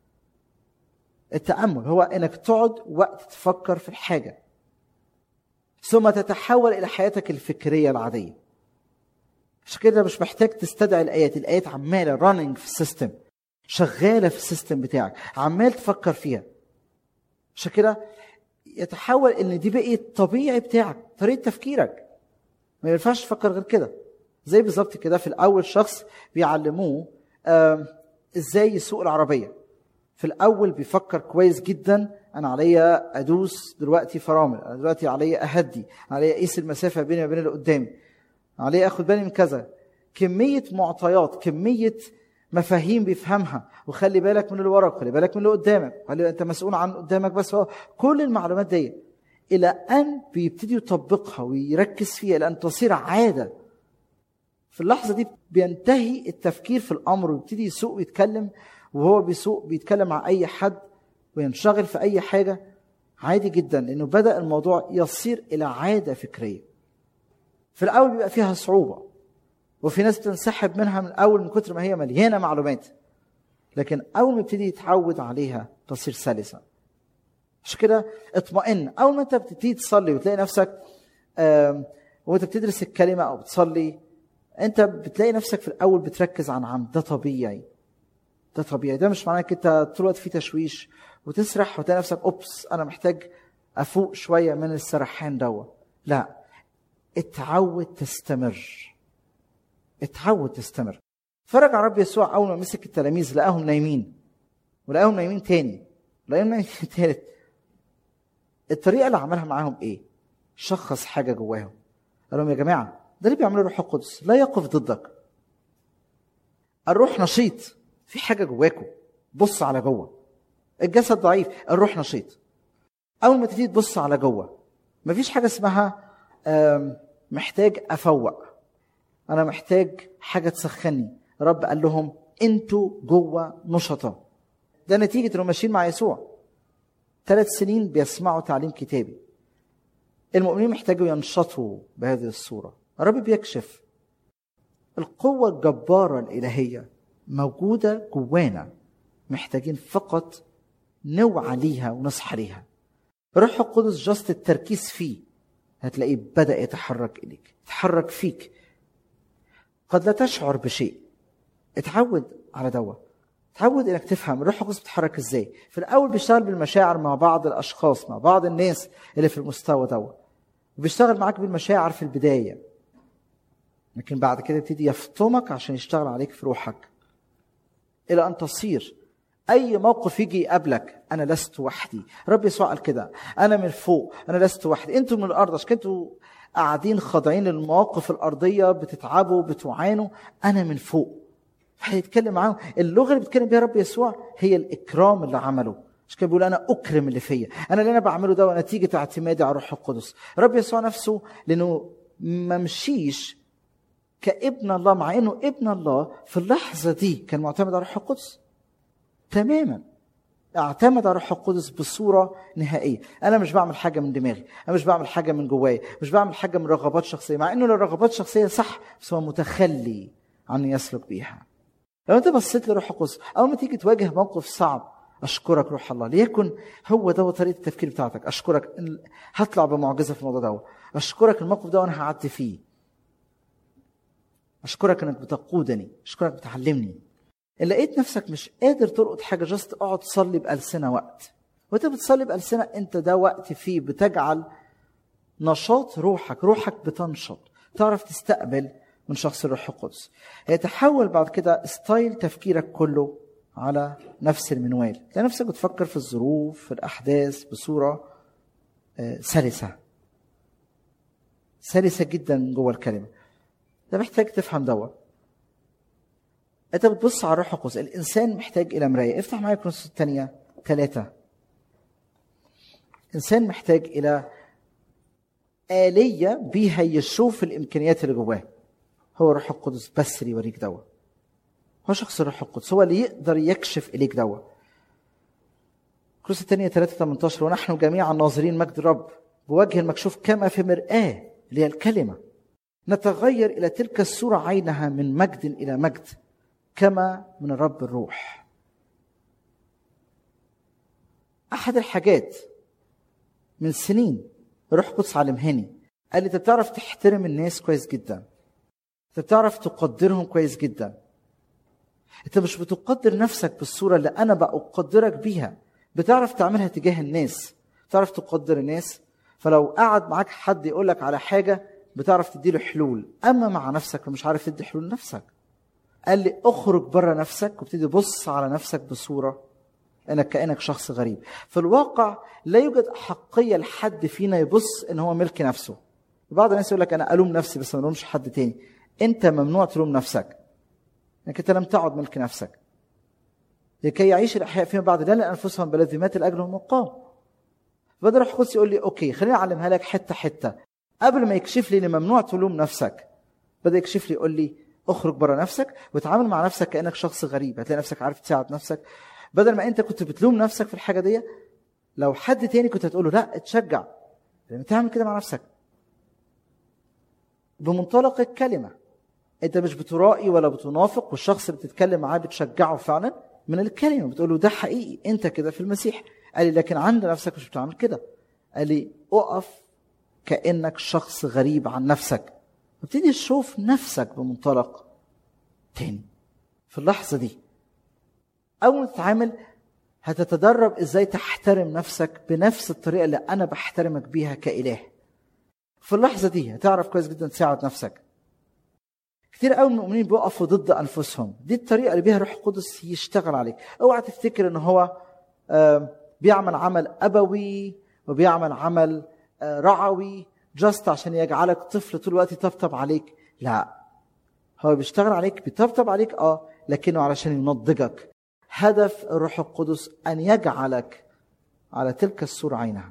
التأمل هو إنك تقعد وقت تفكر في الحاجة ثم تتحول إلى حياتك الفكرية العادية. عشان كده مش محتاج تستدعي الآيات. الآيات عمالة رانينج في السيستم، شغالة في السيستم بتاعك، عمال تفكر فيها. عشان كده يتحول إن دي بقى الطبيعي بتاعك، طريقة تفكيرك. ما ينفعش تفكر غير كده. زي بالظبط كده في الأول شخص بيعلموه آه إزاي يسوق العربية. في الأول بيفكر كويس جدا، أنا عليا أدوس دلوقتي فرامل، أنا دلوقتي عليا أهدي، عليا أقيس المسافة بيني وبين اللي قدامي، عليا أخد بالي من كذا. كمية معطيات، كمية مفاهيم بيفهمها. وخلي بالك من اللي وراك، وخلي بالك من اللي قدامك، خلي أنت مسؤول عن قدامك بس. هو كل المعلومات دي إلى أن بيبتدي يطبقها ويركز فيها لأن تصير عادة. في اللحظة دي بينتهي التفكير في الأمر ويبتدي يسوق ويتكلم. وهو بيسوق بيتكلم مع أي حد وينشغل في أي حاجة عادي جدا، لأنه بدأ الموضوع يصير إلى عادة فكرية. في الأول بيبقى فيها صعوبة، وفي ناس بتنسحب منها من الأول من كتر ما هي مليانة معلومات، لكن أول ما يبتدي يتعود عليها تصير سلسة. عشان كده اطمئن. أول ما أنت بتبتدي تصلي وتلاقي نفسك وأنت بتدرس الكلمة أو بتصلي، أنت بتلاقي نفسك في الأول بتركز عن عم. ده طبيعي، ده طبيعي. ده مش معناه انك انت طول الوقت في تشويش وتسرح وتلاقي نفسك اوبس انا محتاج افوق شويه من السرحان دوا. لا، اتعود تستمر، اتعود تستمر. فرج على رب يسوع اول ما مسك التلاميذ لقاهم نايمين، ولقاهم نايمين تاني، لقاهم نايمين تالت. الطريقه اللي عملها معاهم ايه؟ شخص حاجه جواهم. قال لهم يا جماعه ده اللي بيعمله الروح القدس، لا يقف ضدك. الروح نشيط، في حاجة جواكم، بص على جوه. الجسد ضعيف، الروح نشيط. أول ما تبتدي تبص على جوه، مفيش حاجة اسمها محتاج أفوق، أنا محتاج حاجة تسخني. رب قال لهم أنتوا جوه نشطة. ده نتيجة إنهم ماشيين مع يسوع ثلاث سنين بيسمعوا تعليم كتابي. المؤمنين محتاجوا ينشطوا بهذه الصورة. الرب بيكشف القوة الجبارة الإلهية موجودة جوانا، محتاجين فقط نوعى ليها ونصحى ليها. روح القدس جست التركيز فيه هتلاقيه بدأ يتحرك إليك، يتحرك فيك. قد لا تشعر بشيء. اتعود على دوا، اتعود انك تفهم الروح القدس بيتحرك ازاي. في الأول بيشتغل بالمشاعر مع بعض الأشخاص، مع بعض الناس اللي في المستوى دوا، وبيشتغل معاك بالمشاعر في البداية، لكن بعد كده يبتدي يفطمك عشان يشتغل عليك في روحك إلى أن تصير أي موقف يجي يقابلك أنا لست وحدي. رب يسوع قال كده، أنا من فوق، أنا لست وحدي. أنتوا من الأرض عشان كنتوا قاعدين خاضعين للمواقف الأرضية، بتتعبوا بتعانوا، أنا من فوق. هيتكلم معاهم. اللغة اللي بيتكلم بيها رب يسوع هي الإكرام اللي عمله. عشان كده بيقول أنا أكرم اللي فيا، أنا اللي أنا بعمله ده نتيجة اعتمادي على الروح القدس. رب يسوع نفسه لأنه ما مشيش كابن الله، مع انه ابن الله، في اللحظه دي كان معتمد على الروح القدس تماما. اعتمد على الروح القدس بصورة نهائية. أنا مش بعمل حاجة من دماغي، أنا مش بعمل حاجة من جواي، مش بعمل حاجة من رغبات شخصية، مع إنه الرغبات شخصية صح بس هو متخلي عن يسلك بيها. لو أنت بصيت لروح القدس أول ما تيجي تواجه موقف صعب، أشكرك روح الله، ليكن هو ده طريقة التفكير بتاعتك. أشكرك هطلع بمعجزة في الموضوع ده، أشكرك الموقف ده وأنا هعدي فيه، أشكرك أنك بتقودني، أشكرك بتعلمني. إن لقيت نفسك مش قادر تلقط حاجة، جست اقعد تصلي بألسنة وقت. وانت بتصلي بألسنة انت ده وقت فيه بتجعل نشاط روحك، روحك بتنشط، تعرف تستقبل من شخص الروح القدس. يتحول بعد كده ستايل تفكيرك كله على نفس المنوال، تلاقي نفسك بتفكر في الظروف في الأحداث بصورة سلسة سلسة جدا جوه الكلمة. ده محتاج تفهم دوت. انت بتبص على الروح القدس، الانسان محتاج الى مرايه. افتح معايا كورنثوس الثانيه ثلاثة. انسان محتاج الى آلية بيها يشوف الامكانيات اللي جواه. هو الروح القدس بس اللي يوريك دوا. هو شخص الروح القدس هو اللي يقدر يكشف اليك دوا. كورنثوس الثانيه ثلاثة ثمانية عشر ونحن جميعا ناظرين مجد الرب بوجه المكشوف كما في مرآة، اللي هي الكلمه، نتغير الى تلك الصوره عينها من مجد الى مجد كما من الرب الروح. أحد الحاجات من سنين الروح القدس علمهاني، قال لي أنت بتعرف تحترم الناس كويس جدا، أنت بتعرف تقدرهم كويس جدا، أنت مش بتقدر نفسك بالصورة اللي أنا بقدرك بيها، بتعرف تعملها تجاه الناس، بتعرف تقدر الناس. فلو قعد معاك حد يقولك على حاجة بتعرف تديله حلول، أما مع نفسك مش عارف تدي حلول لنفسك. قال لي اخرج بره نفسك وابتدي بص على نفسك بصورة انك كأنك شخص غريب. في الواقع لا يوجد حقية لحد فينا يبص ان هو ملك نفسه. بعض الناس يقول لك انا الوم نفسي بس ما الومش حد تاني. انت ممنوع تلوم نفسك، انك انت لم تعد ملك نفسك. لكي يعيش الاحياء فيما بعد لا لانفسهم بل الذمات لاجلهم مقام. بدل الروح القدس يقول لي اوكي خليني اعلمها لك حته حته. قبل ما يكشف لي ان ممنوع تلوم نفسك، بدا يكشف لي يقول لي اخرج بره نفسك وتعامل مع نفسك كأنك شخص غريب. هتلاقي نفسك عارف تساعد نفسك. بدل ما انت كنت بتلوم نفسك في الحاجة دي، لو حد تاني كنت هتقوله لا اتشجع، لما تعمل كده مع نفسك بمنطلق الكلمة. انت مش بترائي ولا بتنافق، والشخص اللي بتتكلم معاه بتشجعه فعلا من الكلمة، بتقوله ده حقيقي انت كده في المسيح. قال لي لكن عند نفسك مش بتعمل كده. قال لي اقف كأنك شخص غريب عن نفسك، وابتدي تشوف نفسك بمنطلق تاني. في اللحظة دي أول ما تتعامل هتتدرب إزاي تحترم نفسك بنفس الطريقة اللي أنا بحترمك بيها كإله. في اللحظة دي هتعرف كويس جدا تساعد نفسك. كتير قوي من المؤمنين بيقفوا ضد أنفسهم. دي الطريقة اللي بيها الروح القدس يشتغل عليك. اوعى تفتكر إن هو بيعمل عمل أبوي وبيعمل عمل رعوي جاست عشان يجعلك طفل طول الوقت يطبطب عليك. لا، هو بيشتغل عليك، بيطبطب عليك اه لكنه علشان ينضجك. هدف الروح القدس ان يجعلك على تلك الصورة عينها،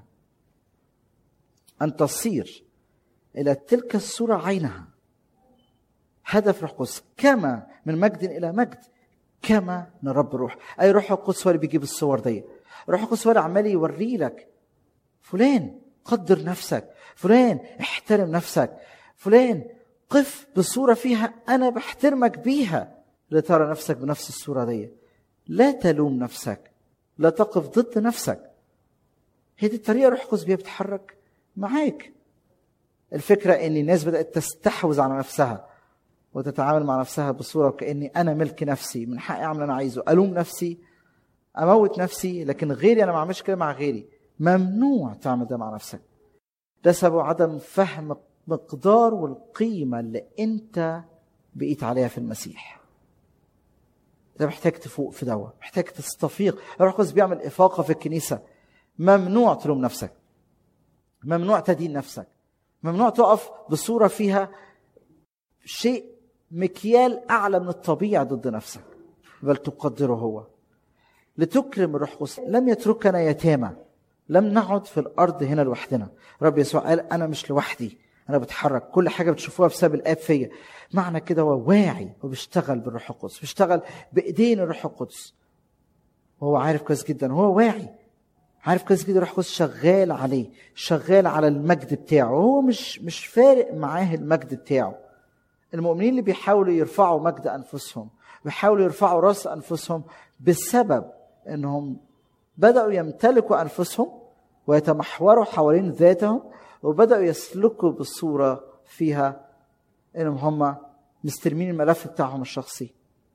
ان تصير الى تلك الصورة عينها. هدف الروح القدس كما من مجد الى مجد كما من رب الروح. اي روح القدس هو اللي بيجيب الصور دي. الروح القدس هو اللي عمال يوري لك فلان قدر نفسك، فلان احترم نفسك، فلان قف بصورة فيها أنا بحترمك بيها لترى نفسك بنفس الصورة دي. لا تلوم نفسك، لا تقف ضد نفسك. هي دي الطريقة روح القدس بيها بتحرك معاك. الفكرة ان الناس بدأت تستحوذ على نفسها وتتعامل مع نفسها بصورة كأني أنا ملك نفسي، من حقي أعمل أنا عايزه، ألوم نفسي، أموت نفسي، لكن غيري أنا ما أعملش كده مع غيري. ممنوع تعمل ده مع نفسك. ده سبب عدم فهم مقدار والقيمة اللي أنت بقيت عليها في المسيح. أنت محتاج تفوق في دوا، محتاج تستفيق. الروح القدس بيعمل إفاقة في الكنيسة. ممنوع تلوم نفسك، ممنوع تدين نفسك، ممنوع تقف بصورة فيها شيء مكيال أعلى من الطبيعة ضد نفسك، بل تقدره هو. لتكرم الروح القدس. لم يتركنا يتامى، لم نعد في الأرض هنا لوحدنا. رب يسوع قال أنا مش لوحدي، أنا بتحرك، كل حاجة بتشوفوها بسبب الآب فيا. معنى كده هو واعي وبيشتغل بالروح القدس، بيشتغل بإيدين الروح القدس. وهو عارف كويس جدا، وهو واعي، عارف كويس جدا الروح القدس شغال عليه، شغال على المجد بتاعه، وهو مش مش فارق معاه المجد بتاعه. المؤمنين اللي بيحاولوا يرفعوا مجد انفسهم، بيحاولوا يرفعوا راس انفسهم بسبب انهم بدأوا يمتلكوا انفسهم ويتمحوروا حوالين ذاتهم، وبدأوا يسلكوا بصورة فيها انهم هم مستلمين الملف بتاعهم الشخصي.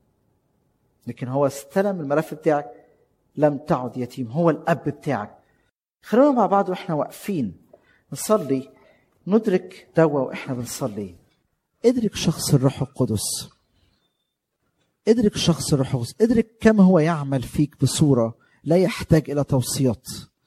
لكن هو استلم الملف بتاعك، لم تعد يتيم، هو الاب بتاعك. خلونا مع بعض واحنا واقفين نصلي ندرك دوا واحنا بنصلي. ادرك شخص الروح القدس، ادرك شخص الروح القدس، ادرك كم هو يعمل فيك بصورة لا يحتاج الى توصيات،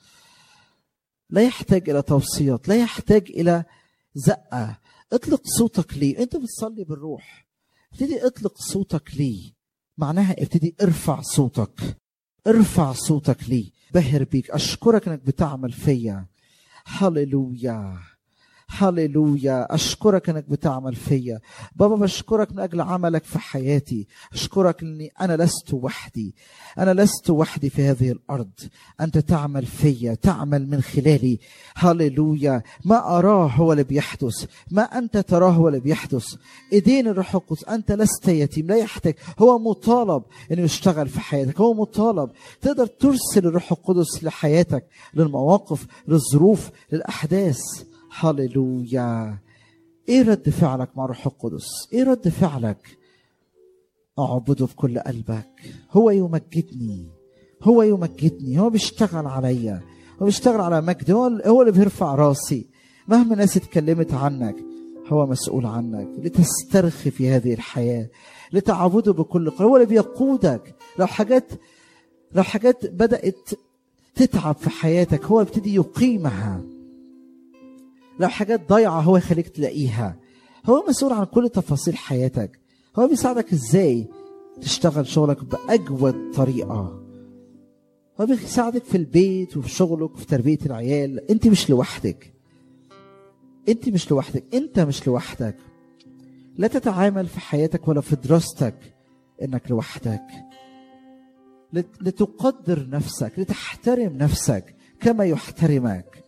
لا يحتاج الى توصيات، لا يحتاج الى زقة. اطلق صوتك ليه. انت بتصلي بالروح، ابتدي اطلق صوتك ليه. معناها ابتدي ارفع صوتك، ارفع صوتك ليه. بهر بيك، اشكرك انك بتعمل فيا. هللويا هللويا، اشكرك انك بتعمل فيا بابا. بشكرك من اجل عملك في حياتي. اشكرك اني انا لست وحدي، انا لست وحدي في هذه الارض. انت تعمل فيا، تعمل من خلالي. هللويا. ما اراه هو اللي بيحدث، ما انت تراه هو اللي بيحدث. ايدين الروح القدس. انت لست يتيم، لا يحتاج، هو مطالب انه يشتغل في حياتك، هو مطالب. تقدر ترسل الروح القدس لحياتك، للمواقف، للظروف، للاحداث. هللويا. ايه رد فعلك مع الروح القدس؟ ايه رد فعلك؟ اعبده بكل قلبك. هو يمجدني، هو يمجدني، هو بيشتغل عليا، هو بيشتغل على مجد، هو هو اللي بيرفع راسي. مهما الناس اتكلمت عنك، هو مسؤول عنك لتسترخي في هذه الحياة، لتعبده بكل قلب. هو اللي بيقودك. لو حاجات لو حاجات بدأت تتعب في حياتك، هو يبتدي يقيمها. لو حاجات ضايعة، هو يخليك تلاقيها. هو مسؤول عن كل تفاصيل حياتك. هو بيساعدك ازاي تشتغل شغلك بأجود طريقة. هو بيساعدك في البيت وفي شغلك وفي تربية العيال. انت مش لوحدك، انت مش لوحدك، انت مش لوحدك. لا تتعامل في حياتك ولا في دراستك انك لوحدك. لتقدر نفسك، لتحترم نفسك كما يحترمك،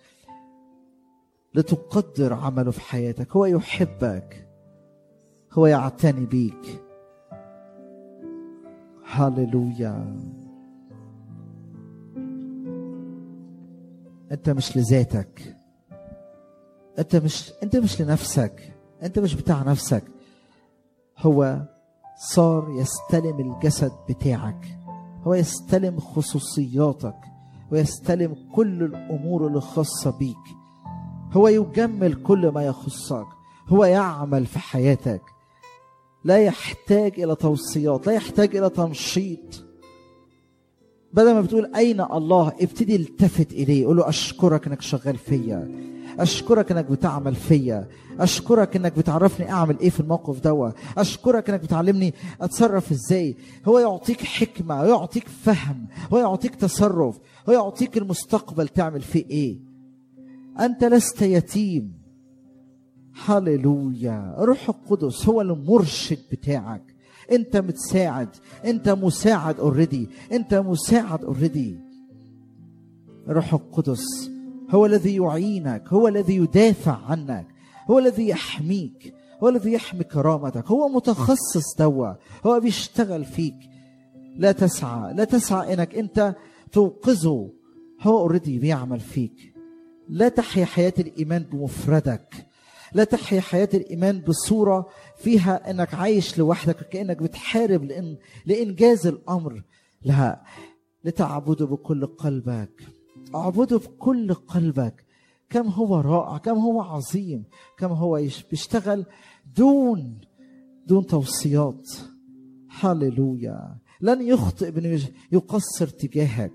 لتقدر عمله في حياتك. هو يحبك، هو يعتني بيك. هاليلويا. انت مش لذاتك، انت مش انت مش لنفسك، انت مش بتاع نفسك. هو صار يستلم الجسد بتاعك، هو يستلم خصوصياتك، ويستلم كل الامور اللي خاصه بيك. هو يجمل كل ما يخصك، هو يعمل في حياتك. لا يحتاج الى توصيات، لا يحتاج الى تنشيط. بدل ما بتقول اين الله، ابتدي التفت اليه، قول له اشكرك انك شغال فيا، اشكرك انك بتعمل فيا، اشكرك انك بتعرفني اعمل ايه في الموقف دوا، اشكرك انك بتعلمني اتصرف ازاي. هو يعطيك حكمه، ويعطيك فهم، هو يعطيك تصرف، هو يعطيك المستقبل تعمل فيه ايه. انت لست يتيم. هللويا. روح القدس هو المرشد بتاعك. انت متساعد، انت مساعد اوريدي، انت مساعد اوريدي. روح القدس هو الذي يعينك، هو الذي يدافع عنك، هو الذي يحميك، هو الذي يحمي كرامتك. هو متخصص دوا، هو بيشتغل فيك. لا تسعى لا تسعى انك انت توقظه، هو اوريدي بيعمل فيك. لا تحيا حياة الإيمان بمفردك، لا تحيا حياة الإيمان بصورة فيها أنك عايش لوحدك كأنك بتحارب لإن لإنجاز الأمر. لا، لتعبده بكل قلبك. اعبده بكل قلبك. كم هو رائع، كم هو عظيم، كم هو بيشتغل دون دون توصيات. هللويا. لن يخطئ بأنه يقصر تجاهك.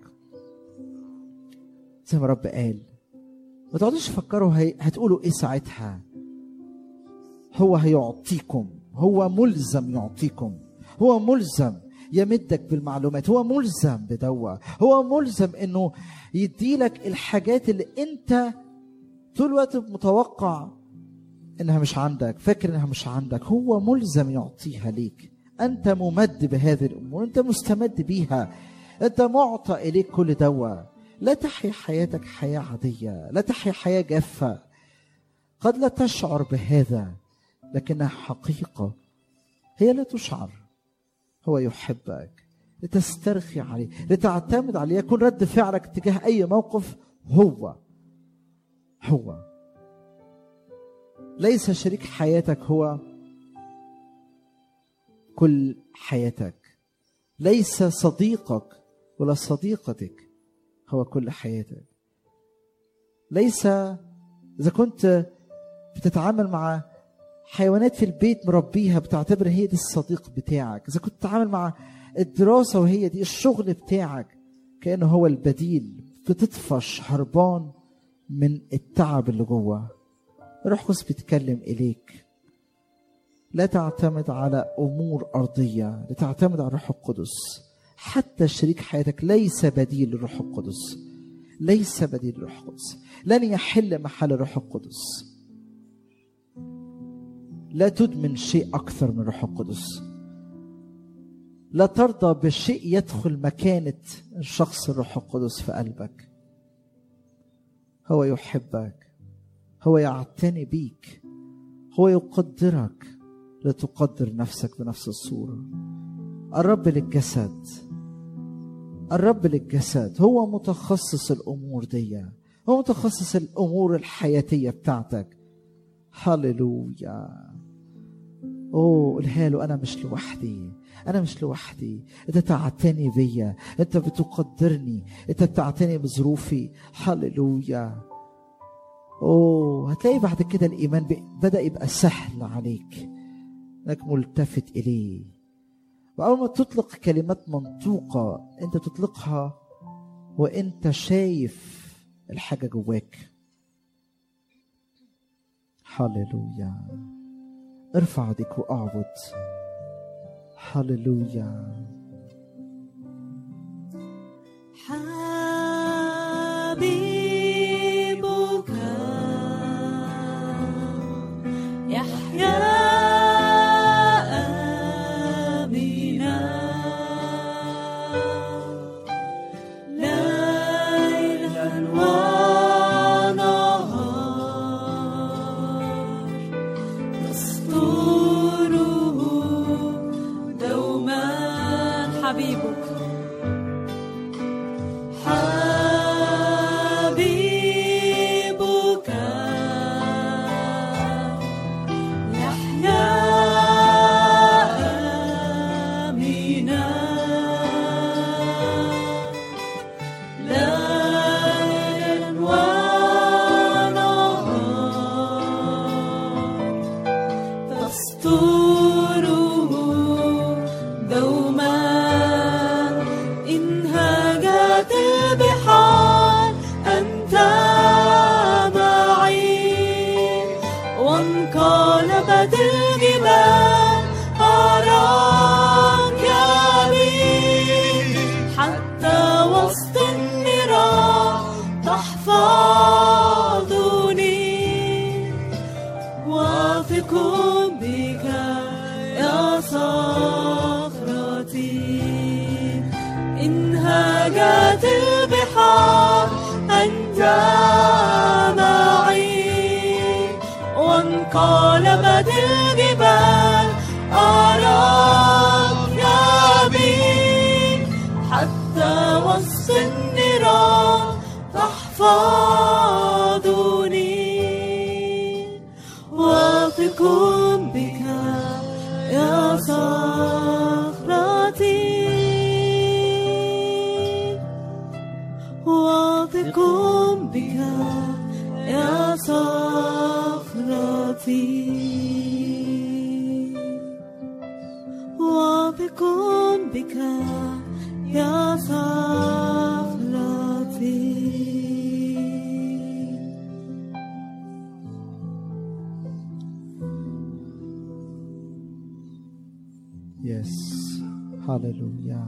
زي ما رب قال، ما تقعدوش تفكروا هتقولوا ايه ساعتها. هو هيعطيكم، هو ملزم يعطيكم، هو ملزم يمدك بالمعلومات، هو ملزم بدوا، هو ملزم انه يديلك الحاجات اللي انت طول الوقت متوقع انها مش عندك، فاكر انها مش عندك. هو ملزم يعطيها ليك. انت ممد بهذه الامور، انت مستمد بيها. انت معطى اليك كل دواء. لا تحيا حياتك حياة عادية، لا تحيا حياة جافة. قد لا تشعر بهذا لكنها حقيقة، هي لا تشعر. هو يحبك لتسترخي عليه، لتعتمد عليه، يكون رد فعلك تجاه أي موقف هو هو ليس شريك حياتك هو كل حياتك، ليس صديقك ولا صديقتك هو كل حياتك. ليس إذا كنت بتتعامل مع حيوانات في البيت مربيها بتعتبر هي دي الصديق بتاعك، إذا كنت تتعامل مع الدراسة وهي دي الشغل بتاعك كأنه هو البديل، بتطفش هربان من التعب اللي جوه. روح قدس بيتكلم إليك، لا تعتمد على أمور أرضية، لا تعتمد على الروح القدس. حتى شريك حياتك ليس بديل للروح القدس، ليس بديل للروح القدس، لن يحل محل الروح القدس. لا تدمن شيء أكثر من الروح القدس، لا ترضى بشيء يدخل مكانة الشخص الروح القدس في قلبك. هو يحبك، هو يعتني بيك، هو يقدرك لتقدر نفسك بنفس الصورة. الرب للجسد، الرب للجسد هو متخصص الأمور دي، هو متخصص الأمور الحياتية بتاعتك. هاليلويا. أوه قولها له، أنا مش لوحدي، أنا مش لوحدي، أنت تعتني بيا، أنت بتقدرني، أنت بتعتني بظروفي. هاليلويا. أوه هتلاقي بعد كده الإيمان بدأ يبقى سهل عليك، إنك ملتفت إليه. وأول ما تطلق كلمات منطوقة أنت تطلقها وأنت شايف الحاجة جواك. هاليلويا. ارفع ايديك واعبد. هاليلويا. حبيبك يحيا قلبت الجبال أراك يا بي، حتى وسط النيران تحفظني. واثق بك يا صخرتي، واثق بك يا صخرتي، واثق بك يا صخرتي. يس. هاليلويا.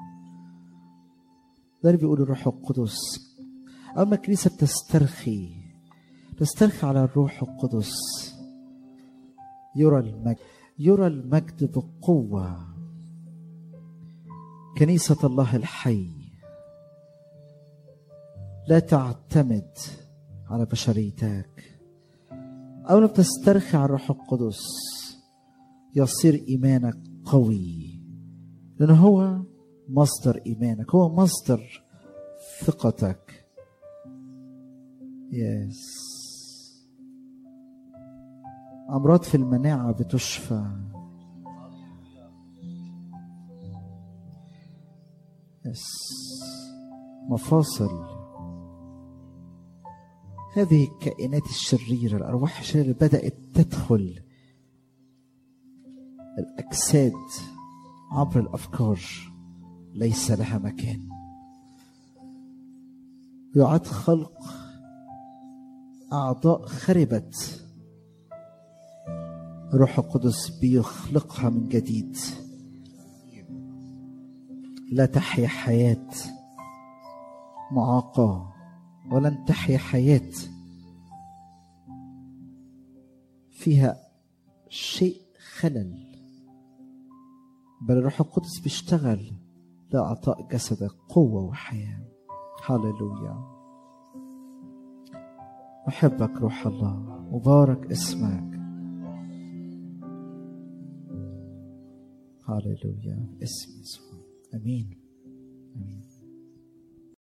ده اللي بيقول الروح القدس. أما الكنيسة بتسترخي، تسترخي على الروح القدس، يرى المجد، يرى المجد بقوة. كنيسة الله الحي لا تعتمد على بشريتك. أول ما بتسترخي على الروح القدس يصير إيمانك قوي، لأنه هو مصدر إيمانك، هو مصدر ثقتك. يس. أمراض في المناعة بتشفى. يس. مفاصل، هذه الكائنات الشريرة، الأرواح الشريرة بدأت تدخل الأجساد عبر الأفكار، ليس لها مكان. يعاد خلق أعضاء خربت، روح القدس بيخلقها من جديد. لا تحيا حياة معاقة، ولن تحيا حياة فيها شيء خلل، بل الروح القدس بيشتغل لإعطاء جسدك قوة وحياة. هاليلويا. أحبك روح الله، مبارك اسمك. هاليلويا. اسم يسوع. امين امين.